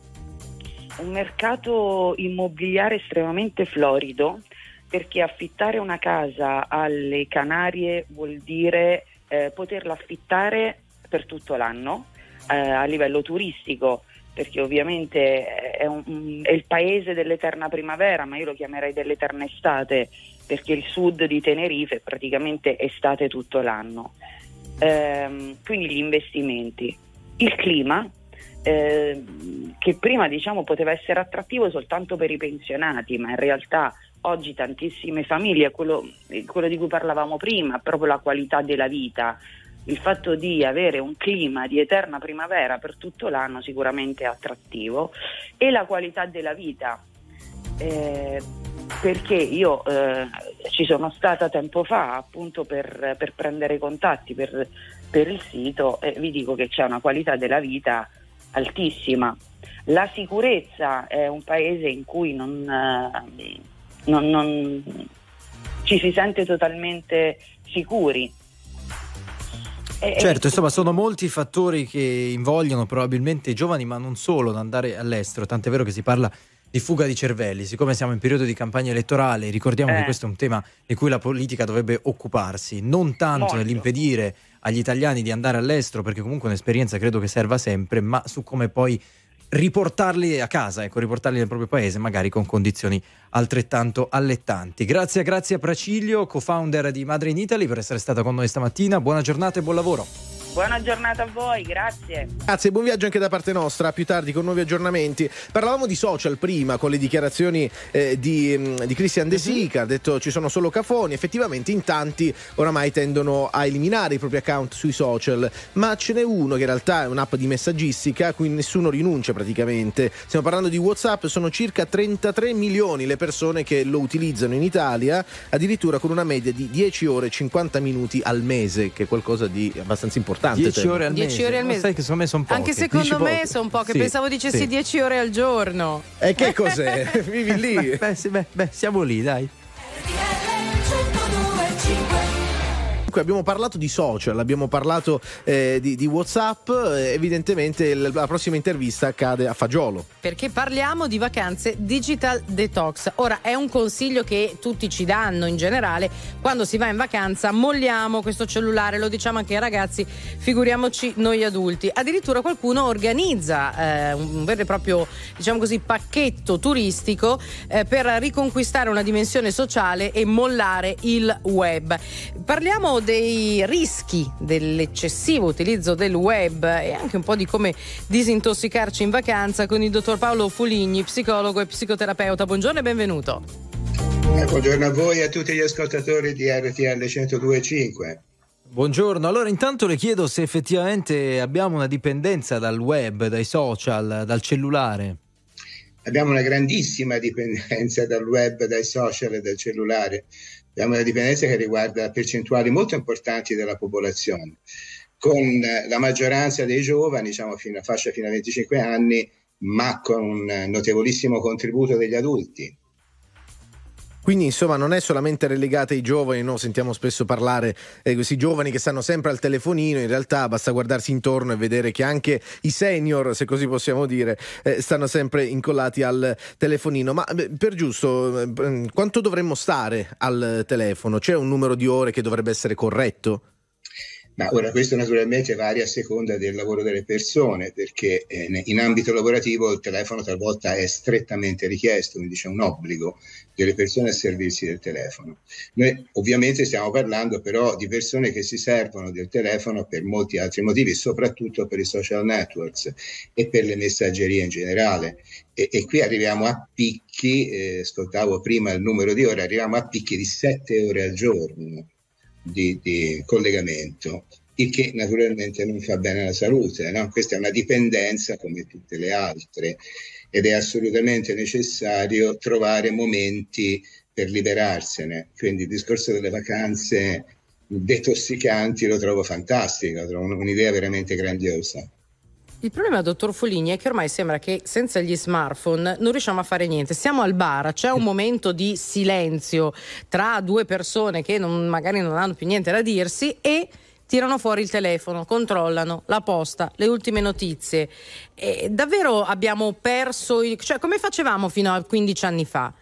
Un mercato immobiliare estremamente florido, perché affittare una casa alle Canarie vuol dire eh, poterla affittare per tutto l'anno eh, a livello turistico, perché ovviamente è, un, è il paese dell'eterna primavera, ma io lo chiamerei dell'eterna estate, perché il sud di Tenerife è praticamente estate tutto l'anno. Ehm, quindi gli investimenti, il clima, eh, che prima diciamo poteva essere attrattivo soltanto per i pensionati, ma in realtà oggi tantissime famiglie, quello, quello di cui parlavamo prima, proprio la qualità della vita, il fatto di avere un clima di eterna primavera per tutto l'anno sicuramente è attrattivo, e la qualità della vita, eh, perché io eh, ci sono stata tempo fa appunto per, per prendere contatti per, per il sito, e vi dico che c'è una qualità della vita altissima. La sicurezza è un paese in cui non, eh, non, non ci si sente totalmente sicuri. E, certo, insomma, sono molti i fattori che invogliano probabilmente i giovani, ma non solo, ad andare all'estero, tant'è vero che si parla di fuga di cervelli. Siccome siamo in periodo di campagna elettorale, ricordiamo eh. che questo è un tema di cui la politica dovrebbe occuparsi, non tanto Molto. nell'impedire agli italiani di andare all'estero, perché comunque un'esperienza credo che serva sempre, ma su come poi riportarli a casa, ecco, riportarli nel proprio paese, magari con condizioni altrettanto allettanti. Grazie a Grazia Praciglio, co-founder di Madre in Italy, per essere stata con noi stamattina. Buona giornata e buon lavoro. Buona giornata a voi, grazie. Grazie, buon viaggio anche da parte nostra, più tardi con nuovi aggiornamenti. Parlavamo di social prima, con le dichiarazioni eh, di, di Christian De Sica, ha detto ci sono solo cafoni. Effettivamente in tanti oramai tendono a eliminare i propri account sui social, ma ce n'è uno che in realtà è un'app di messaggistica a cui nessuno rinuncia praticamente. Stiamo parlando di WhatsApp, sono circa trentatré milioni le persone che lo utilizzano in Italia, addirittura con una media di dieci ore e cinquanta minuti al mese, che è qualcosa di abbastanza importante. dieci ore al mese. ore al mese. Sai che secondo me sono poche. Anche secondo me sono poche, sì, pensavo dicessi sì. dieci ore al giorno. E che cos'è? Vivi lì? Beh, beh, sì, beh, beh, siamo lì, dai. Abbiamo parlato di social, abbiamo parlato eh, di, di WhatsApp, eh, evidentemente la prossima intervista accade a Fagiolo. Perché parliamo di vacanze digital detox. Ora, è un consiglio che tutti ci danno in generale: quando si va in vacanza molliamo questo cellulare, lo diciamo anche ai ragazzi, figuriamoci noi adulti. Addirittura qualcuno organizza eh, un vero e proprio, diciamo così, pacchetto turistico eh, per riconquistare una dimensione sociale e mollare il web. Parliamo dei rischi dell'eccessivo utilizzo del web e anche un po' di come disintossicarci in vacanza con il dottor Paolo Fuligni, psicologo e psicoterapeuta. Buongiorno e benvenuto. Eh, buongiorno a voi e a tutti gli ascoltatori di R T L centodue e cinque. Buongiorno, allora intanto le chiedo se effettivamente abbiamo una dipendenza dal web, dai social, dal cellulare. Abbiamo una grandissima dipendenza dal web, dai social e dal cellulare. Abbiamo una dipendenza che riguarda percentuali molto importanti della popolazione, con la maggioranza dei giovani, diciamo fino a fascia fino a venticinque anni, ma con un notevolissimo contributo degli adulti. Quindi insomma non è solamente relegata ai giovani, no? Sentiamo spesso parlare di eh, questi giovani che stanno sempre al telefonino, in realtà basta guardarsi intorno e vedere che anche i senior, se così possiamo dire, eh, stanno sempre incollati al telefonino. Ma beh, per giusto, eh, quanto dovremmo stare al telefono? C'è un numero di ore che dovrebbe essere corretto? Ma ora questo naturalmente varia a seconda del lavoro delle persone, perché eh, in ambito lavorativo il telefono talvolta è strettamente richiesto, quindi c'è un obbligo delle persone a servirsi del telefono. Noi ovviamente stiamo parlando però di persone che si servono del telefono per molti altri motivi, soprattutto per i social networks e per le messaggerie in generale. E, e qui arriviamo a picchi, eh, ascoltavo prima il numero di ore, arriviamo a picchi di sette ore al giorno. Di, di collegamento, il che naturalmente non fa bene alla salute, no? Questa è una dipendenza come tutte le altre ed è assolutamente necessario trovare momenti per liberarsene. Quindi il discorso delle vacanze detossicanti lo trovo fantastico, lo trovo un'idea veramente grandiosa. Il problema, dottor Fuligni, è che ormai sembra che senza gli smartphone non riusciamo a fare niente. Siamo al bar, c'è un momento di silenzio tra due persone che non, magari non hanno più niente da dirsi e tirano fuori il telefono, controllano la posta, le ultime notizie. E davvero abbiamo perso il... cioè come facevamo fino a quindici anni fa?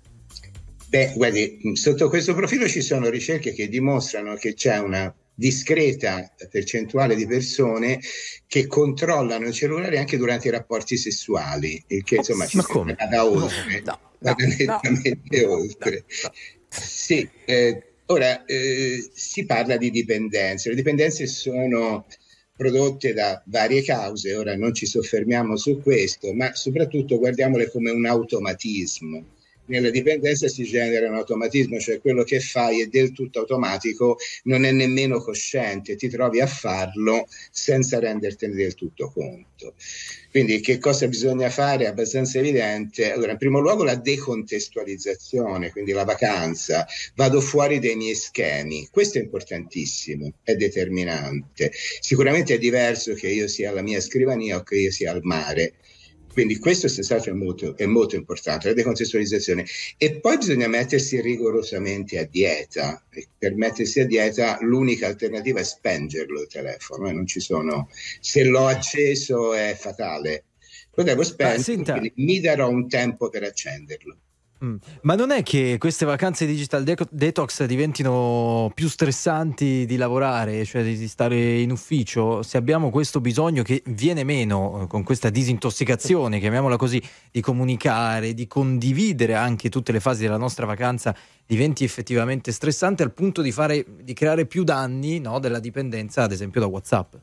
Beh, guardi, sotto questo profilo ci sono ricerche che dimostrano che c'è una discreta percentuale di persone che controllano il cellulare anche durante i rapporti sessuali, il che insomma ci da oltre, no, no, nettamente no, oltre. No, no. Sì, eh, ora eh, si parla di dipendenze. Le dipendenze sono prodotte da varie cause, ora non ci soffermiamo su questo, ma soprattutto guardiamole come un automatismo. nella dipendenza si genera un automatismo, cioè quello che fai è del tutto automatico, non è nemmeno cosciente, ti trovi a farlo senza rendertene del tutto conto. Quindi che cosa bisogna fare? È abbastanza evidente. Allora, in primo luogo la decontestualizzazione, quindi la vacanza, vado fuori dai miei schemi, questo è importantissimo, è determinante. Sicuramente è diverso che io sia alla mia scrivania o che io sia al mare. Quindi questo senz'altro è molto, è molto importante, la decontestualizzazione. E poi bisogna mettersi rigorosamente a dieta. E per mettersi a dieta l'unica alternativa è spengerlo il telefono, eh? Non ci sono, se l'ho acceso è fatale. Lo devo spengere, quindi mi darò un tempo per accenderlo. Mm. Ma non è che queste vacanze digital de- detox diventino più stressanti di lavorare, cioè di stare in ufficio? Se abbiamo questo bisogno che viene meno con questa disintossicazione, chiamiamola così, di comunicare, di condividere anche tutte le fasi della nostra vacanza, diventi effettivamente stressante al punto di fare, di creare più danni, no, della dipendenza, ad esempio da WhatsApp.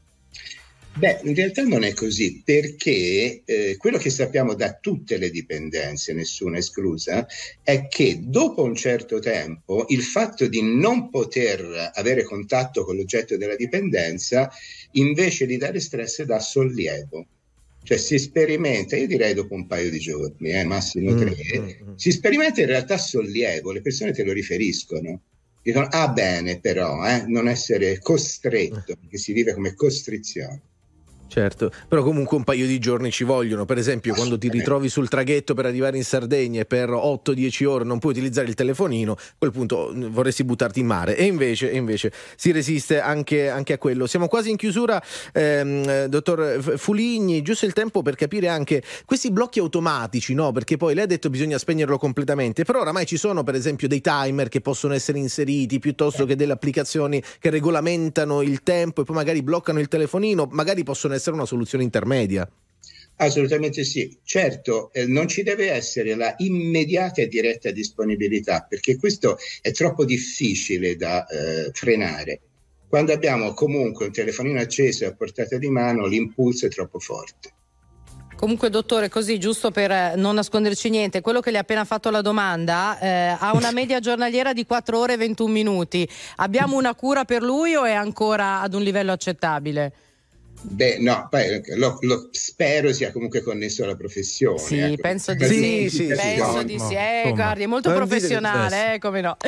Beh, in realtà non è così, perché eh, quello che sappiamo da tutte le dipendenze, nessuna esclusa, è che dopo un certo tempo il fatto di non poter avere contatto con l'oggetto della dipendenza, invece di dare stress, dà sollievo. Cioè si sperimenta, io direi dopo un paio di giorni, eh, massimo tre, mm, mm, si sperimenta in realtà sollievo, le persone te lo riferiscono. Dicono, ah bene però, eh, non essere costretto, perché si vive come costrizione. Certo, però comunque un paio di giorni ci vogliono. Per esempio, quando ti ritrovi sul traghetto per arrivare in Sardegna e per otto dieci ore non puoi utilizzare il telefonino, a quel punto vorresti buttarti in mare, e invece, e invece si resiste anche, anche a quello. Siamo quasi in chiusura, ehm, dottor Fuligni, giusto il tempo per capire anche questi blocchi automatici, no? Perché poi lei ha detto bisogna spegnerlo completamente, però oramai ci sono per esempio dei timer che possono essere inseriti, piuttosto che delle applicazioni che regolamentano il tempo e poi magari bloccano il telefonino, magari possono essere una soluzione intermedia. Assolutamente sì, certo, eh, non ci deve essere la immediata e diretta disponibilità, perché questo è troppo difficile da eh, frenare. Quando abbiamo comunque un telefonino acceso a portata di mano, l'impulso è troppo forte. Comunque, dottore, così giusto per non nasconderci niente, quello che le ha appena fatto la domanda eh, ha una media giornaliera di quattro ore e ventuno minuti. Abbiamo una cura per lui o è ancora ad un livello accettabile? Beh, no, poi lo, lo spero sia comunque connesso alla professione. Sì, ecco. penso di sì, sì, sì penso sì, di sì. Eh, no, guardi, è molto non professionale, eh, come no.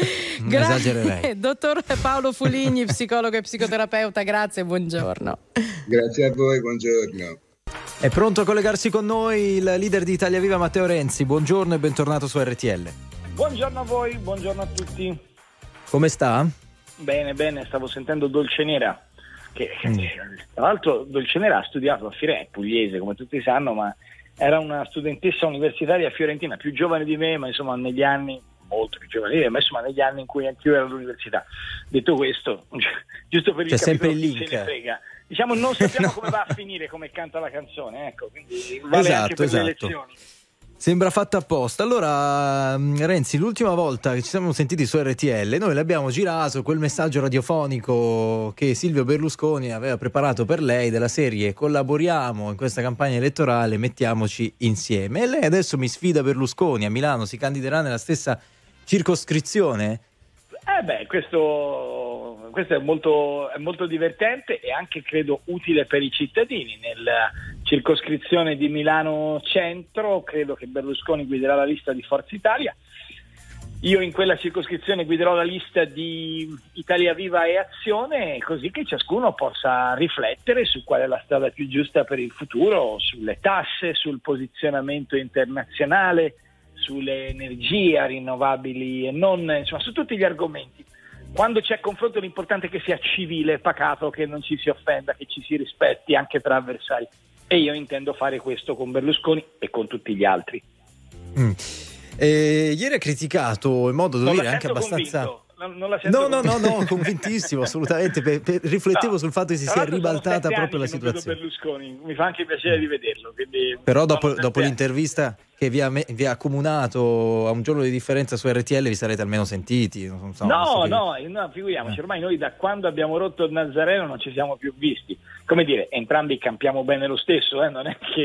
Grazie, dottor Paolo Fuligni, psicologo e psicoterapeuta, grazie e buongiorno. Grazie a voi, buongiorno. È pronto a collegarsi con noi il leader di Italia Viva, Matteo Renzi. Buongiorno e bentornato su R T L. Buongiorno a voi, buongiorno a tutti. Come sta? Bene, bene, stavo sentendo Dolce Nera. Che, mm. Tra l'altro Dolce Nera ha studiato a Firenze, pugliese come tutti sanno, ma era una studentessa universitaria fiorentina, più giovane di me, ma insomma negli anni, molto più giovane di me, ma insomma negli anni in cui anch'io ero all'università. Detto questo, giusto per il C'è sempre il link. link. Se ne frega. Diciamo non sappiamo no. come va a finire, come canta la canzone, ecco, quindi vale esatto, anche per esatto. le elezioni. Sembra fatta apposta. Allora, Renzi, l'ultima volta che ci siamo sentiti su R T L, noi le abbiamo girato quel messaggio radiofonico che Silvio Berlusconi aveva preparato per lei, della serie collaboriamo in questa campagna elettorale, mettiamoci insieme. E lei adesso mi sfida Berlusconi a Milano, si candiderà nella stessa circoscrizione? Eh beh, questo, questo è molto, è molto divertente e anche credo utile per i cittadini. Nella circoscrizione di Milano Centro credo che Berlusconi guiderà la lista di Forza Italia. Io in quella circoscrizione guiderò la lista di Italia Viva e Azione, così che ciascuno possa riflettere su qual è la strada più giusta per il futuro, sulle tasse, sul posizionamento internazionale, sulle energie rinnovabili e non, insomma su tutti gli argomenti. Quando c'è confronto l'importante è che sia civile, pacato, che non ci si offenda, che ci si rispetti anche tra avversari, e io intendo fare questo con Berlusconi e con tutti gli altri. Mm. Eh, ieri ha criticato in modo, devo dire, anche abbastanza convinto. Non, non la sento no, no, no, no, convintissimo, assolutamente. Per, per, riflettevo no, sul fatto che si sia ribaltata proprio la situazione. Berlusconi, mi fa anche piacere di vederlo. Quindi però dopo, dopo l'intervista che vi ha, vi ha accomunato a un giorno di differenza su R T L vi sarete almeno sentiti? Non so, no, non so no, no, figuriamoci, ormai noi da quando abbiamo rotto il Nazareno non ci siamo più visti. come dire, entrambi campiamo bene lo stesso, eh? Non è che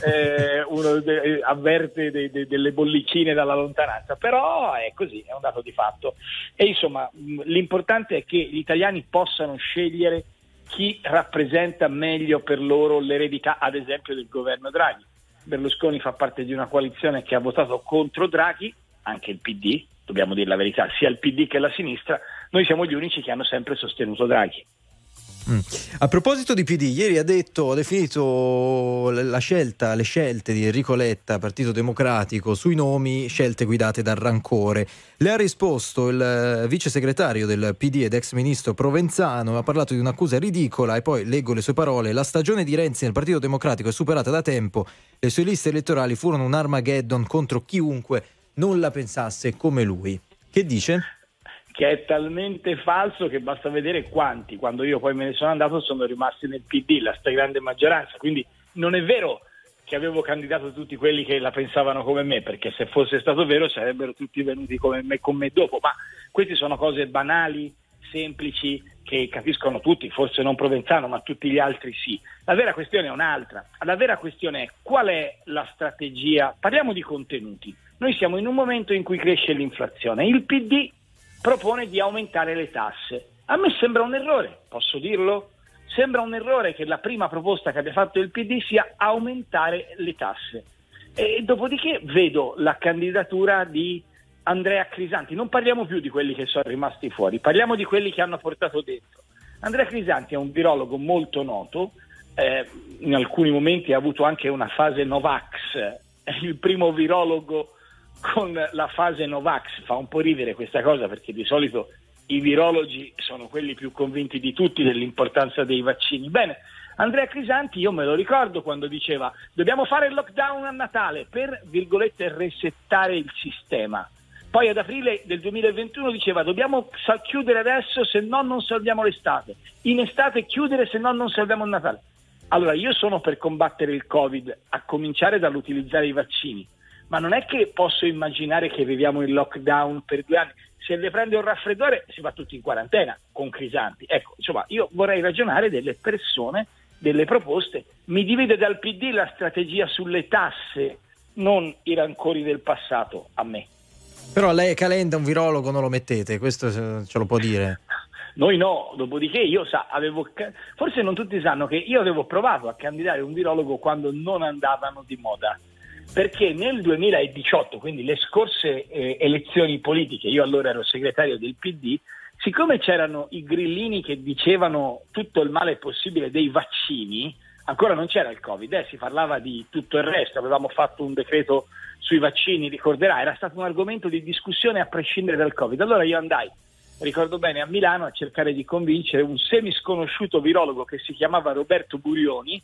eh, uno de- avverte de- de- delle bollicine dalla lontananza, però è così, è un dato di fatto. E insomma, l'importante è che gli italiani possano scegliere chi rappresenta meglio per loro l'eredità, ad esempio, del governo Draghi. Berlusconi fa parte di una coalizione che ha votato contro Draghi, anche il P D, dobbiamo dire la verità, sia il P D che la sinistra. Noi siamo gli unici che hanno sempre sostenuto Draghi. Mm. A proposito di P D, ieri ha detto, ha definito la scelta, le scelte di Enrico Letta, Partito Democratico, sui nomi scelte guidate dal rancore. Le ha risposto il vice segretario del P D ed ex ministro Provenzano, ha parlato di un'accusa ridicola e poi leggo le sue parole: la stagione di Renzi nel Partito Democratico è superata da tempo, le sue liste elettorali furono un Armageddon contro chiunque non la pensasse come lui. Che dice? Che è talmente falso che basta vedere quanti, quando io poi me ne sono andato, sono rimasti nel P D, la stragrande maggioranza. Quindi non è vero che avevo candidato tutti quelli che la pensavano come me, perché se fosse stato vero sarebbero tutti venuti come me, con me dopo. Ma queste sono cose banali, semplici, che capiscono tutti, forse non Provenzano, ma tutti gli altri sì. La vera questione è un'altra. La vera questione è: qual è la strategia? Parliamo di contenuti. Noi siamo in un momento in cui cresce l'inflazione. Il P D propone di aumentare le tasse. A me sembra un errore, posso dirlo? Sembra un errore che la prima proposta che abbia fatto il P D sia aumentare le tasse. E dopodiché vedo la candidatura di Andrea Crisanti. Non parliamo più di quelli che sono rimasti fuori, parliamo di quelli che hanno portato dentro. Andrea Crisanti è un virologo molto noto, eh, in alcuni momenti ha avuto anche una fase Novax, è il primo virologo con la fase Novax. Fa un po' ridere questa cosa, perché di solito i virologi sono quelli più convinti di tutti dell'importanza dei vaccini. Bene, Andrea Crisanti, io me lo ricordo quando diceva: dobbiamo fare il lockdown a Natale per, virgolette, resettare il sistema. Poi ad aprile del duemilaventuno diceva: dobbiamo chiudere adesso, se no non salviamo l'estate. In estate chiudere, se no non salviamo il Natale. Allora, io sono per combattere il Covid, a cominciare dall'utilizzare i vaccini. Ma non è che posso immaginare che viviamo in lockdown per due anni. Se le prende un raffreddore si va tutti in quarantena con Crisanti. Ecco, insomma, io vorrei ragionare delle persone, delle proposte. Mi divide dal P D la strategia sulle tasse, non i rancori del passato a me. Però lei è Calenda, un virologo, non lo mettete, questo ce lo può dire. Noi no, dopodiché io sa, avevo, forse non tutti sanno che io avevo provato a candidare un virologo quando non andavano di moda. Perché nel duemiladiciotto, quindi le scorse eh, elezioni politiche, io allora ero segretario del P D, siccome c'erano i grillini che dicevano tutto il male possibile dei vaccini, ancora non c'era il Covid, eh, si parlava di tutto il resto, avevamo fatto un decreto sui vaccini, ricorderai, era stato un argomento di discussione a prescindere dal Covid. Allora io andai, ricordo bene, a Milano a cercare di convincere un semisconosciuto virologo che si chiamava Roberto Burioni,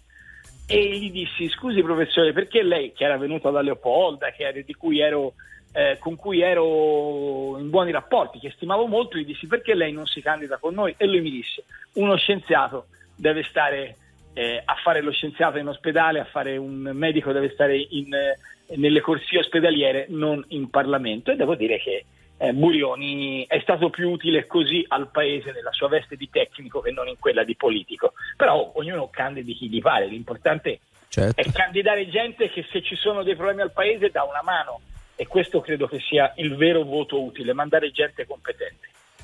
e gli dissi: scusi professore, perché lei, che era venuto da Leopolda, che era, di cui ero, eh, con cui ero in buoni rapporti, che stimavo molto, gli dissi: perché lei non si candida con noi? E lui mi disse: uno scienziato deve stare eh, a fare lo scienziato in ospedale, a fare un medico deve stare in, eh, nelle corsie ospedaliere, non in Parlamento. E devo dire che eh, Burioni è stato più utile così al paese nella sua veste di tecnico che non in quella di politico. Però ognuno candidi chi gli pare, l'importante certo. è candidare gente che, se ci sono dei problemi al paese, dà una mano, e questo credo che sia il vero voto utile, mandare gente competente.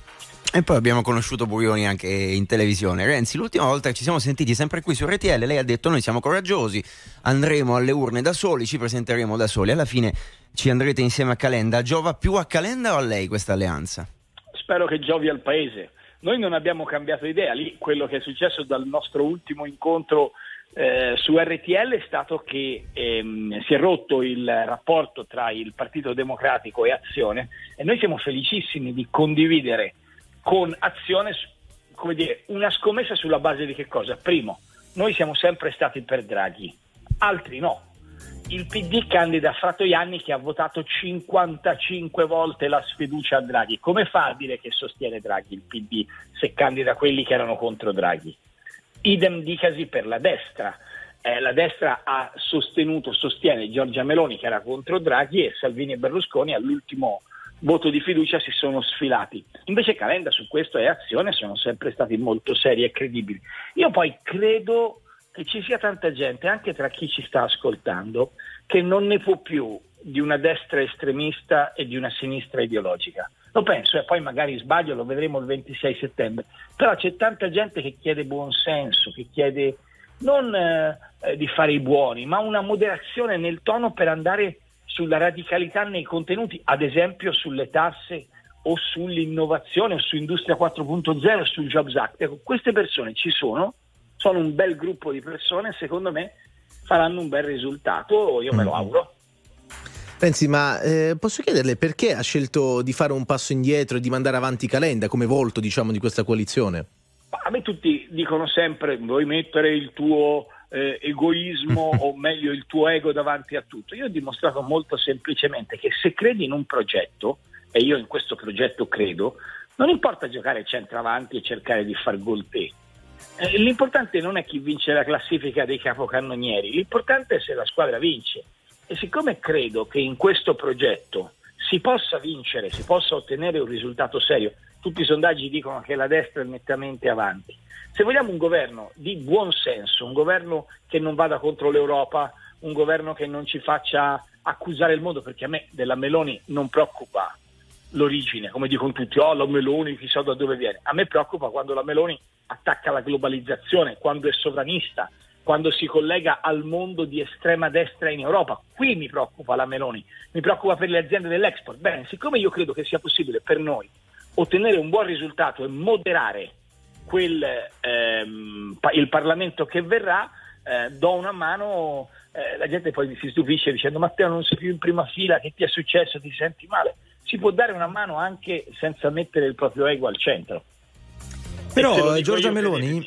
E poi abbiamo conosciuto Burioni anche in televisione. Renzi, l'ultima volta che ci siamo sentiti sempre qui su R T L, lei ha detto: noi siamo coraggiosi, andremo alle urne da soli, ci presenteremo da soli. Alla fine ci andrete insieme a Calenda. Giova più a Calenda o a lei questa alleanza? Spero che giovi al paese. Noi non abbiamo cambiato idea. Lì quello che è successo dal nostro ultimo incontro eh, su R T L è stato che ehm, si è rotto il rapporto tra il Partito Democratico e Azione, e noi siamo felicissimi di condividere con Azione, come dire, una scommessa sulla base di che cosa? Primo, noi siamo sempre stati per Draghi, altri no. Il P D candida Fratoianni, che ha votato cinquantacinque volte la sfiducia a Draghi. Come fa a dire che sostiene Draghi il P D se candida quelli che erano contro Draghi? Idem dicasi per la destra. Eh, la destra ha sostenuto, sostiene Giorgia Meloni, che era contro Draghi, e Salvini e Berlusconi all'ultimo voto di fiducia si sono sfilati. Invece Calenda su questo e Azione sono sempre stati molto seri e credibili. Io poi credo che ci sia tanta gente, anche tra chi ci sta ascoltando, che non ne può più di una destra estremista e di una sinistra ideologica. Lo penso e poi magari sbaglio, lo vedremo il ventisei settembre, però c'è tanta gente che chiede buonsenso, che chiede non eh, di fare i buoni, ma una moderazione nel tono per andare sulla radicalità nei contenuti, ad esempio sulle tasse o sull'innovazione o su Industria quattro punto zero o sul Jobs Act. Ecco, queste persone ci sono, sono un bel gruppo di persone, secondo me faranno un bel risultato, io me lo auguro. Renzi, ma eh, posso chiederle perché ha scelto di fare un passo indietro e di mandare avanti Calenda come volto, diciamo, di questa coalizione? A me tutti dicono sempre: vuoi mettere il tuo eh, egoismo o meglio il tuo ego davanti a tutto. Io ho dimostrato molto semplicemente che se credi in un progetto, e io in questo progetto credo, non importa giocare centravanti e cercare di far gol te. Eh, l'importante non è chi vince la classifica dei capocannonieri, l'importante è se la squadra vince. E siccome credo che in questo progetto si possa vincere, si possa ottenere un risultato serio, tutti i sondaggi dicono che la destra è nettamente avanti. Se vogliamo un governo di buon senso, un governo che non vada contro l'Europa, un governo che non ci faccia accusare il mondo, perché a me della Meloni non preoccupa l'origine, come dicono tutti, oh la Meloni chissà da dove viene. A me preoccupa quando la Meloni attacca la globalizzazione, quando è sovranista, quando si collega al mondo di estrema destra in Europa. Qui mi preoccupa la Meloni, mi preoccupa per le aziende dell'export. Bene, siccome io credo che sia possibile per noi ottenere un buon risultato e moderare quel, ehm, il Parlamento che verrà, eh, do una mano, eh, la gente poi si stupisce dicendo Matteo non sei più in prima fila, che ti è successo, ti senti male? Si può dare una mano anche senza mettere il proprio ego al centro. Però Giorgia Meloni...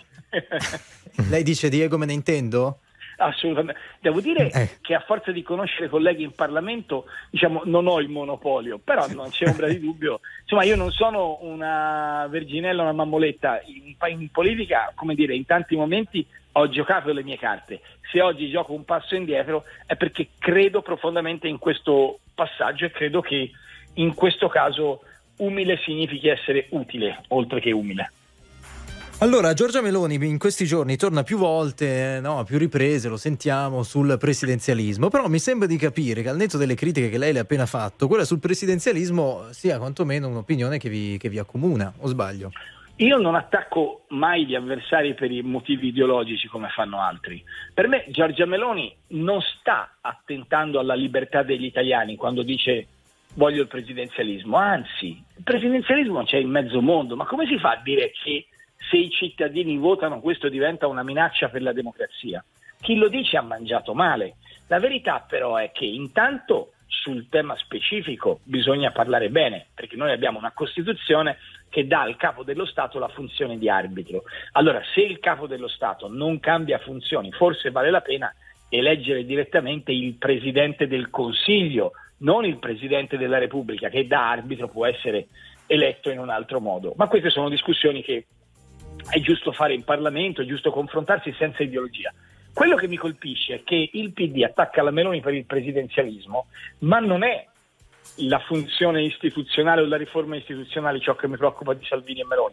Lei dice Diego me ne intendo? Assolutamente. Devo dire eh. che a forza di conoscere colleghi in Parlamento, diciamo, non ho il monopolio, però non c'è ombra di dubbio. Insomma, io non sono una verginella, una mammoletta. In, in politica, come dire, in tanti momenti ho giocato le mie carte. Se oggi gioco un passo indietro è perché credo profondamente in questo passaggio e credo che in questo caso umile significhi essere utile, oltre che umile. Allora, Giorgia Meloni in questi giorni torna più volte, no, a più riprese, lo sentiamo, sul presidenzialismo, però mi sembra di capire che al netto delle critiche che lei le ha appena fatto, quella sul presidenzialismo sia quantomeno un'opinione che vi, che vi accomuna, o sbaglio? Io non attacco mai gli avversari per i motivi ideologici come fanno altri. Per me Giorgia Meloni non sta attentando alla libertà degli italiani quando dice voglio il presidenzialismo, anzi, il presidenzialismo c'è in mezzo mondo, ma come si fa a dire che se i cittadini votano questo diventa una minaccia per la democrazia? Chi lo dice ha mangiato male. La verità però è che intanto sul tema specifico bisogna parlare bene, perché noi abbiamo una Costituzione che dà al capo dello Stato la funzione di arbitro. Allora, se il capo dello Stato non cambia funzioni, forse vale la pena eleggere direttamente il Presidente del Consiglio, non il Presidente della Repubblica, che da arbitro può essere eletto in un altro modo. Ma queste sono discussioni che è giusto fare in Parlamento, è giusto confrontarsi senza ideologia. Quello che mi colpisce è che il P D attacca la Meloni per il presidenzialismo, ma non è la funzione istituzionale o la riforma istituzionale ciò che mi preoccupa di Salvini e Meloni.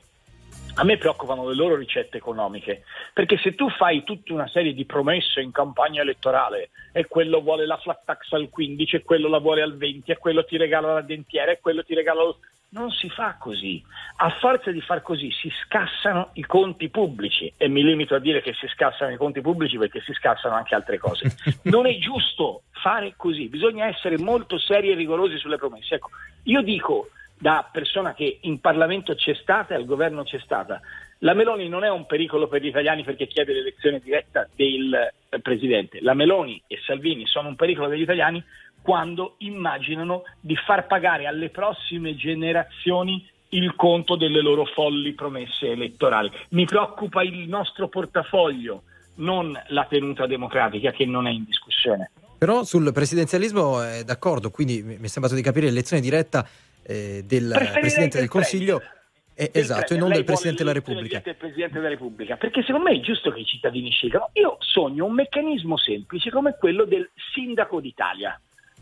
A me preoccupano le loro ricette economiche, perché se tu fai tutta una serie di promesse in campagna elettorale e quello vuole la flat tax al quindici e quello la vuole al venti e quello ti regala la dentiera e quello ti regala lo... Non si fa così. A forza di far così si scassano i conti pubblici, e mi limito a dire che si scassano i conti pubblici perché si scassano anche altre cose. Non è giusto fare così, bisogna essere molto seri e rigorosi sulle promesse. Ecco, io dico da persona che in Parlamento c'è stata e al governo c'è stata, la Meloni non è un pericolo per gli italiani perché chiede l'elezione diretta del eh, Presidente. La Meloni e Salvini sono un pericolo per gli italiani quando immaginano di far pagare alle prossime generazioni il conto delle loro folli promesse elettorali. Mi preoccupa il nostro portafoglio, non la tenuta democratica che non è in discussione. Però sul presidenzialismo è d'accordo, quindi mi è sembrato di capire l'elezione diretta eh, del Presidente del Consiglio. Eh, esatto, e non del Presidente della Repubblica. Del Presidente della Repubblica, perché secondo me è giusto che i cittadini scelgano. Io sogno un meccanismo semplice come quello del Sindaco d'Italia.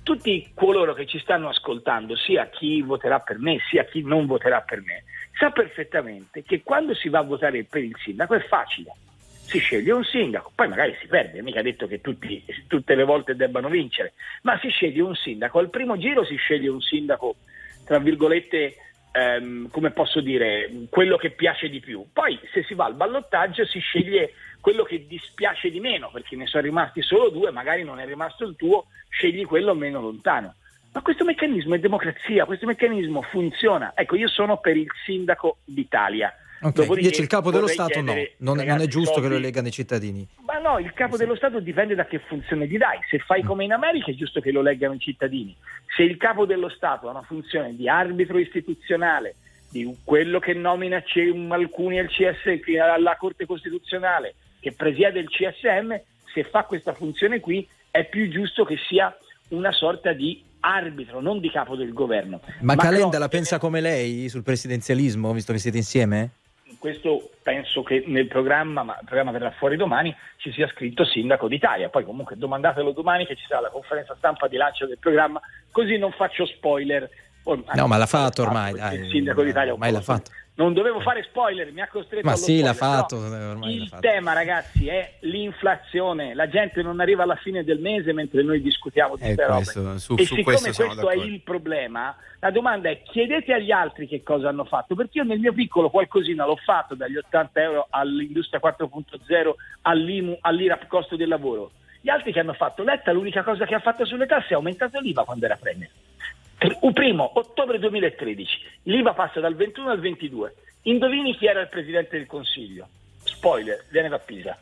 tutti coloro che ci stanno ascoltando, sia chi voterà per me, sia chi non voterà per me, sa perfettamente che quando si va a votare per il sindaco è facile. Si sceglie un sindaco, poi magari si perde, mica detto che tutti, tutte le volte debbano vincere, ma si sceglie un sindaco. Al primo giro si sceglie un sindaco, tra virgolette, ehm, come posso dire, quello che piace di più. Poi se si va al ballottaggio si sceglie quello che dispiace di meno, perché ne sono rimasti solo due, magari non è rimasto il tuo, scegli quello meno lontano. Ma questo meccanismo è democrazia, questo meccanismo funziona. Ecco, io sono per il sindaco d'Italia. Okay. Invece il capo dello Stato chiedere, no, non, ragazzi, non è giusto soldi. che lo eleggano i cittadini. Ma no, il capo dello Stato dipende da che funzione gli dai. Se fai come in America è giusto che lo leggano i cittadini. Se il capo dello Stato ha una funzione di arbitro istituzionale, di quello che nomina alcuni al C S, alla Corte Costituzionale, che presiede il C S M, se fa questa funzione qui è più giusto che sia una sorta di arbitro, non di capo del governo. Ma Macron, Calenda la pensa come lei sul presidenzialismo, visto che siete insieme? Questo penso che nel programma, ma il programma verrà fuori domani, ci sia scritto sindaco d'Italia. Poi comunque domandatelo domani che ci sarà la conferenza stampa di lancio del programma, così non faccio spoiler. Ormai, no, ma l'ha fatto ormai, dai. Il sindaco d'Italia ormai l'ha fatto. Non dovevo fare spoiler, mi ha costretto ma allo sì, spoiler, l'ha fatto. Ormai il l'ha fatto. tema, ragazzi, è l'inflazione. La gente non arriva alla fine del mese mentre noi discutiamo di queste robe. Su, e su siccome questo, questo è il problema, la domanda è: chiedete agli altri che cosa hanno fatto, perché io nel mio piccolo qualcosina l'ho fatto, dagli ottanta euro all'industria quattro punto zero, all'I M U, all'I R A P costo del lavoro. Gli altri che hanno fatto? Letta l'unica cosa che ha fatto sulle tasse è aumentato l'I V A quando era premier. Il primo, ottobre duemilatredici, l'I V A passa dal ventuno al ventidue. Indovini chi era il Presidente del Consiglio? Spoiler, viene da Pisa.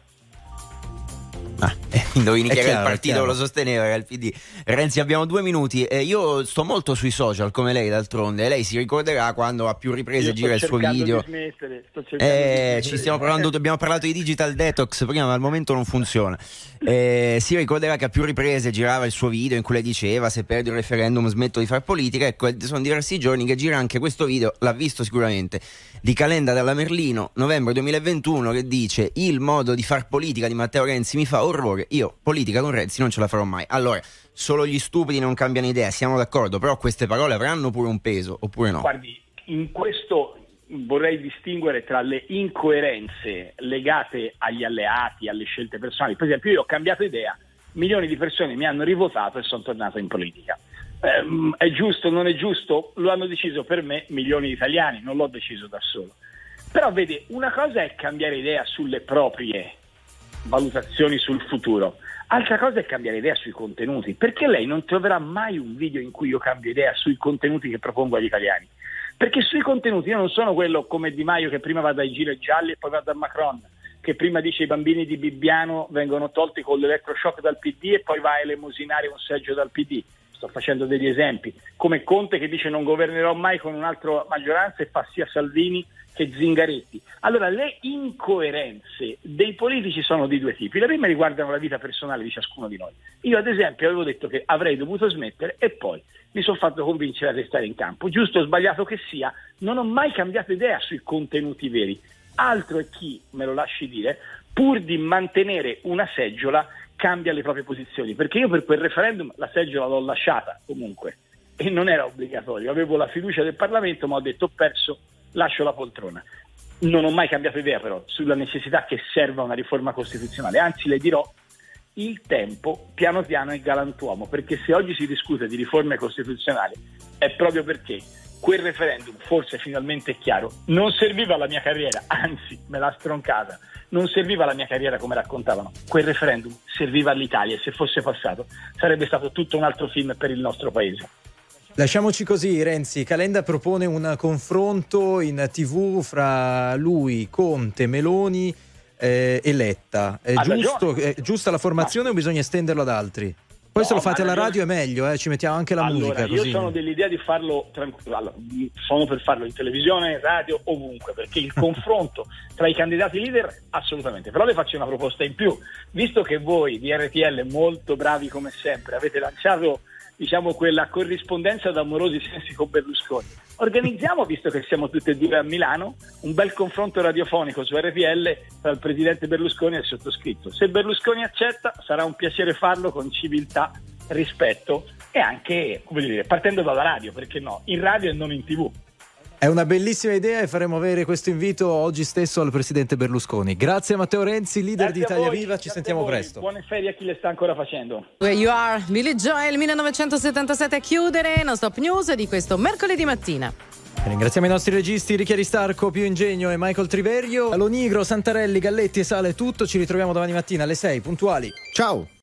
Ah, eh, indovini È chi era chiaro, il partito che lo sosteneva, era il P D. Renzi, abbiamo due minuti. Eh, io sto molto sui social come lei, d'altronde. Lei si ricorderà quando a più riprese Io gira il suo video. Di smettere, sto cercando Eh, di ci stiamo parlando, abbiamo parlato di digital detox prima, ma al momento non funziona. Eh, si ricorderà che a più riprese girava il suo video in cui lei diceva: se perdo il referendum smetto di fare politica. Ecco, sono diversi giorni che gira anche questo video, l'ha visto sicuramente, di Calenda dalla Merlino, novembre duemilaventuno, che dice: il modo di far politica di Matteo Renzi mi fa orrore, io politica con Renzi non ce la farò mai. Allora, solo gli stupidi non cambiano idea, siamo d'accordo, però queste parole avranno pure un peso, oppure no? Guardi, in questo vorrei distinguere tra le incoerenze legate agli alleati, alle scelte personali. Per esempio, io ho cambiato idea, milioni di persone mi hanno rivotato e sono tornato in politica. Eh, è giusto, non è giusto? Lo hanno deciso per me milioni di italiani, non l'ho deciso da solo. Però vede, una cosa è cambiare idea sulle proprie valutazioni sul futuro, altra cosa è cambiare idea sui contenuti, perché lei non troverà mai un video in cui io cambio idea sui contenuti che propongo agli italiani, perché sui contenuti io non sono quello come Di Maio che prima va dai gilet gialli e poi va da Macron, che prima dice i bambini di Bibbiano vengono tolti con l'elettroshock dal P D e poi va a elemosinare un seggio dal P D. Sto facendo degli esempi, come Conte che dice non governerò mai con un'altra maggioranza e fa sia Salvini che Zingaretti. Allora, le incoerenze dei politici sono di due tipi. La prima riguardano la vita personale di ciascuno di noi. Io ad esempio avevo detto che avrei dovuto smettere e poi mi sono fatto convincere a restare in campo. Giusto o sbagliato che sia, non ho mai cambiato idea sui contenuti veri. Altro è chi, me lo lasci dire, pur di mantenere una seggiola cambia le proprie posizioni, perché io per quel referendum la seggiola l'ho lasciata comunque e non era obbligatorio, avevo la fiducia del Parlamento, ma ho detto ho perso, lascio la poltrona. Non ho mai cambiato idea però sulla necessità che serva una riforma costituzionale, anzi le dirò, il tempo piano piano è galantuomo, perché se oggi si discute di riforme costituzionali è proprio perché quel referendum, forse finalmente è chiaro, non serviva alla mia carriera, anzi me l'ha stroncata, non serviva alla mia carriera come raccontavano, quel referendum serviva all'Italia e se fosse passato sarebbe stato tutto un altro film per il nostro paese. Lasciamoci così, Renzi. Calenda propone un confronto in tivù fra lui, Conte, Meloni eh, e Letta. È, giusto, è giusta la formazione Ma... o bisogna estenderlo ad altri? Poi no, se lo fate alla radio è meglio, eh? Ci mettiamo anche la allora, musica. Io così. sono dell'idea di farlo tranquillo, allora, sono per farlo in televisione, in radio, ovunque, perché il confronto tra i candidati leader assolutamente. Però le faccio una proposta in più, visto che voi di R T L molto bravi come sempre avete lanciato, diciamo, quella corrispondenza d'amorosi sensi con Berlusconi, organizziamo, visto che siamo tutti e due a Milano, un bel confronto radiofonico su R T L tra il presidente Berlusconi e il sottoscritto. Se Berlusconi accetta sarà un piacere farlo con civiltà, rispetto e anche, come dire, partendo dalla radio, perché no, in radio e non in tivù. È una bellissima idea e faremo avere questo invito oggi stesso al presidente Berlusconi. Grazie a Matteo Renzi, leader Grazie di Italia voi, Viva, ci sentiamo voi. presto. Buone ferie a chi le sta ancora facendo. Where You Are, Billy Joel, millenovecentosettantasette a chiudere Non Stop News di questo mercoledì mattina. Ringraziamo i nostri registi Ricchi Aristarco, Pio Ingegno e Michael Triverio. Allo Nigro, Santarelli, Galletti e Sale è tutto. Ci ritroviamo domani mattina alle sei puntuali. Ciao!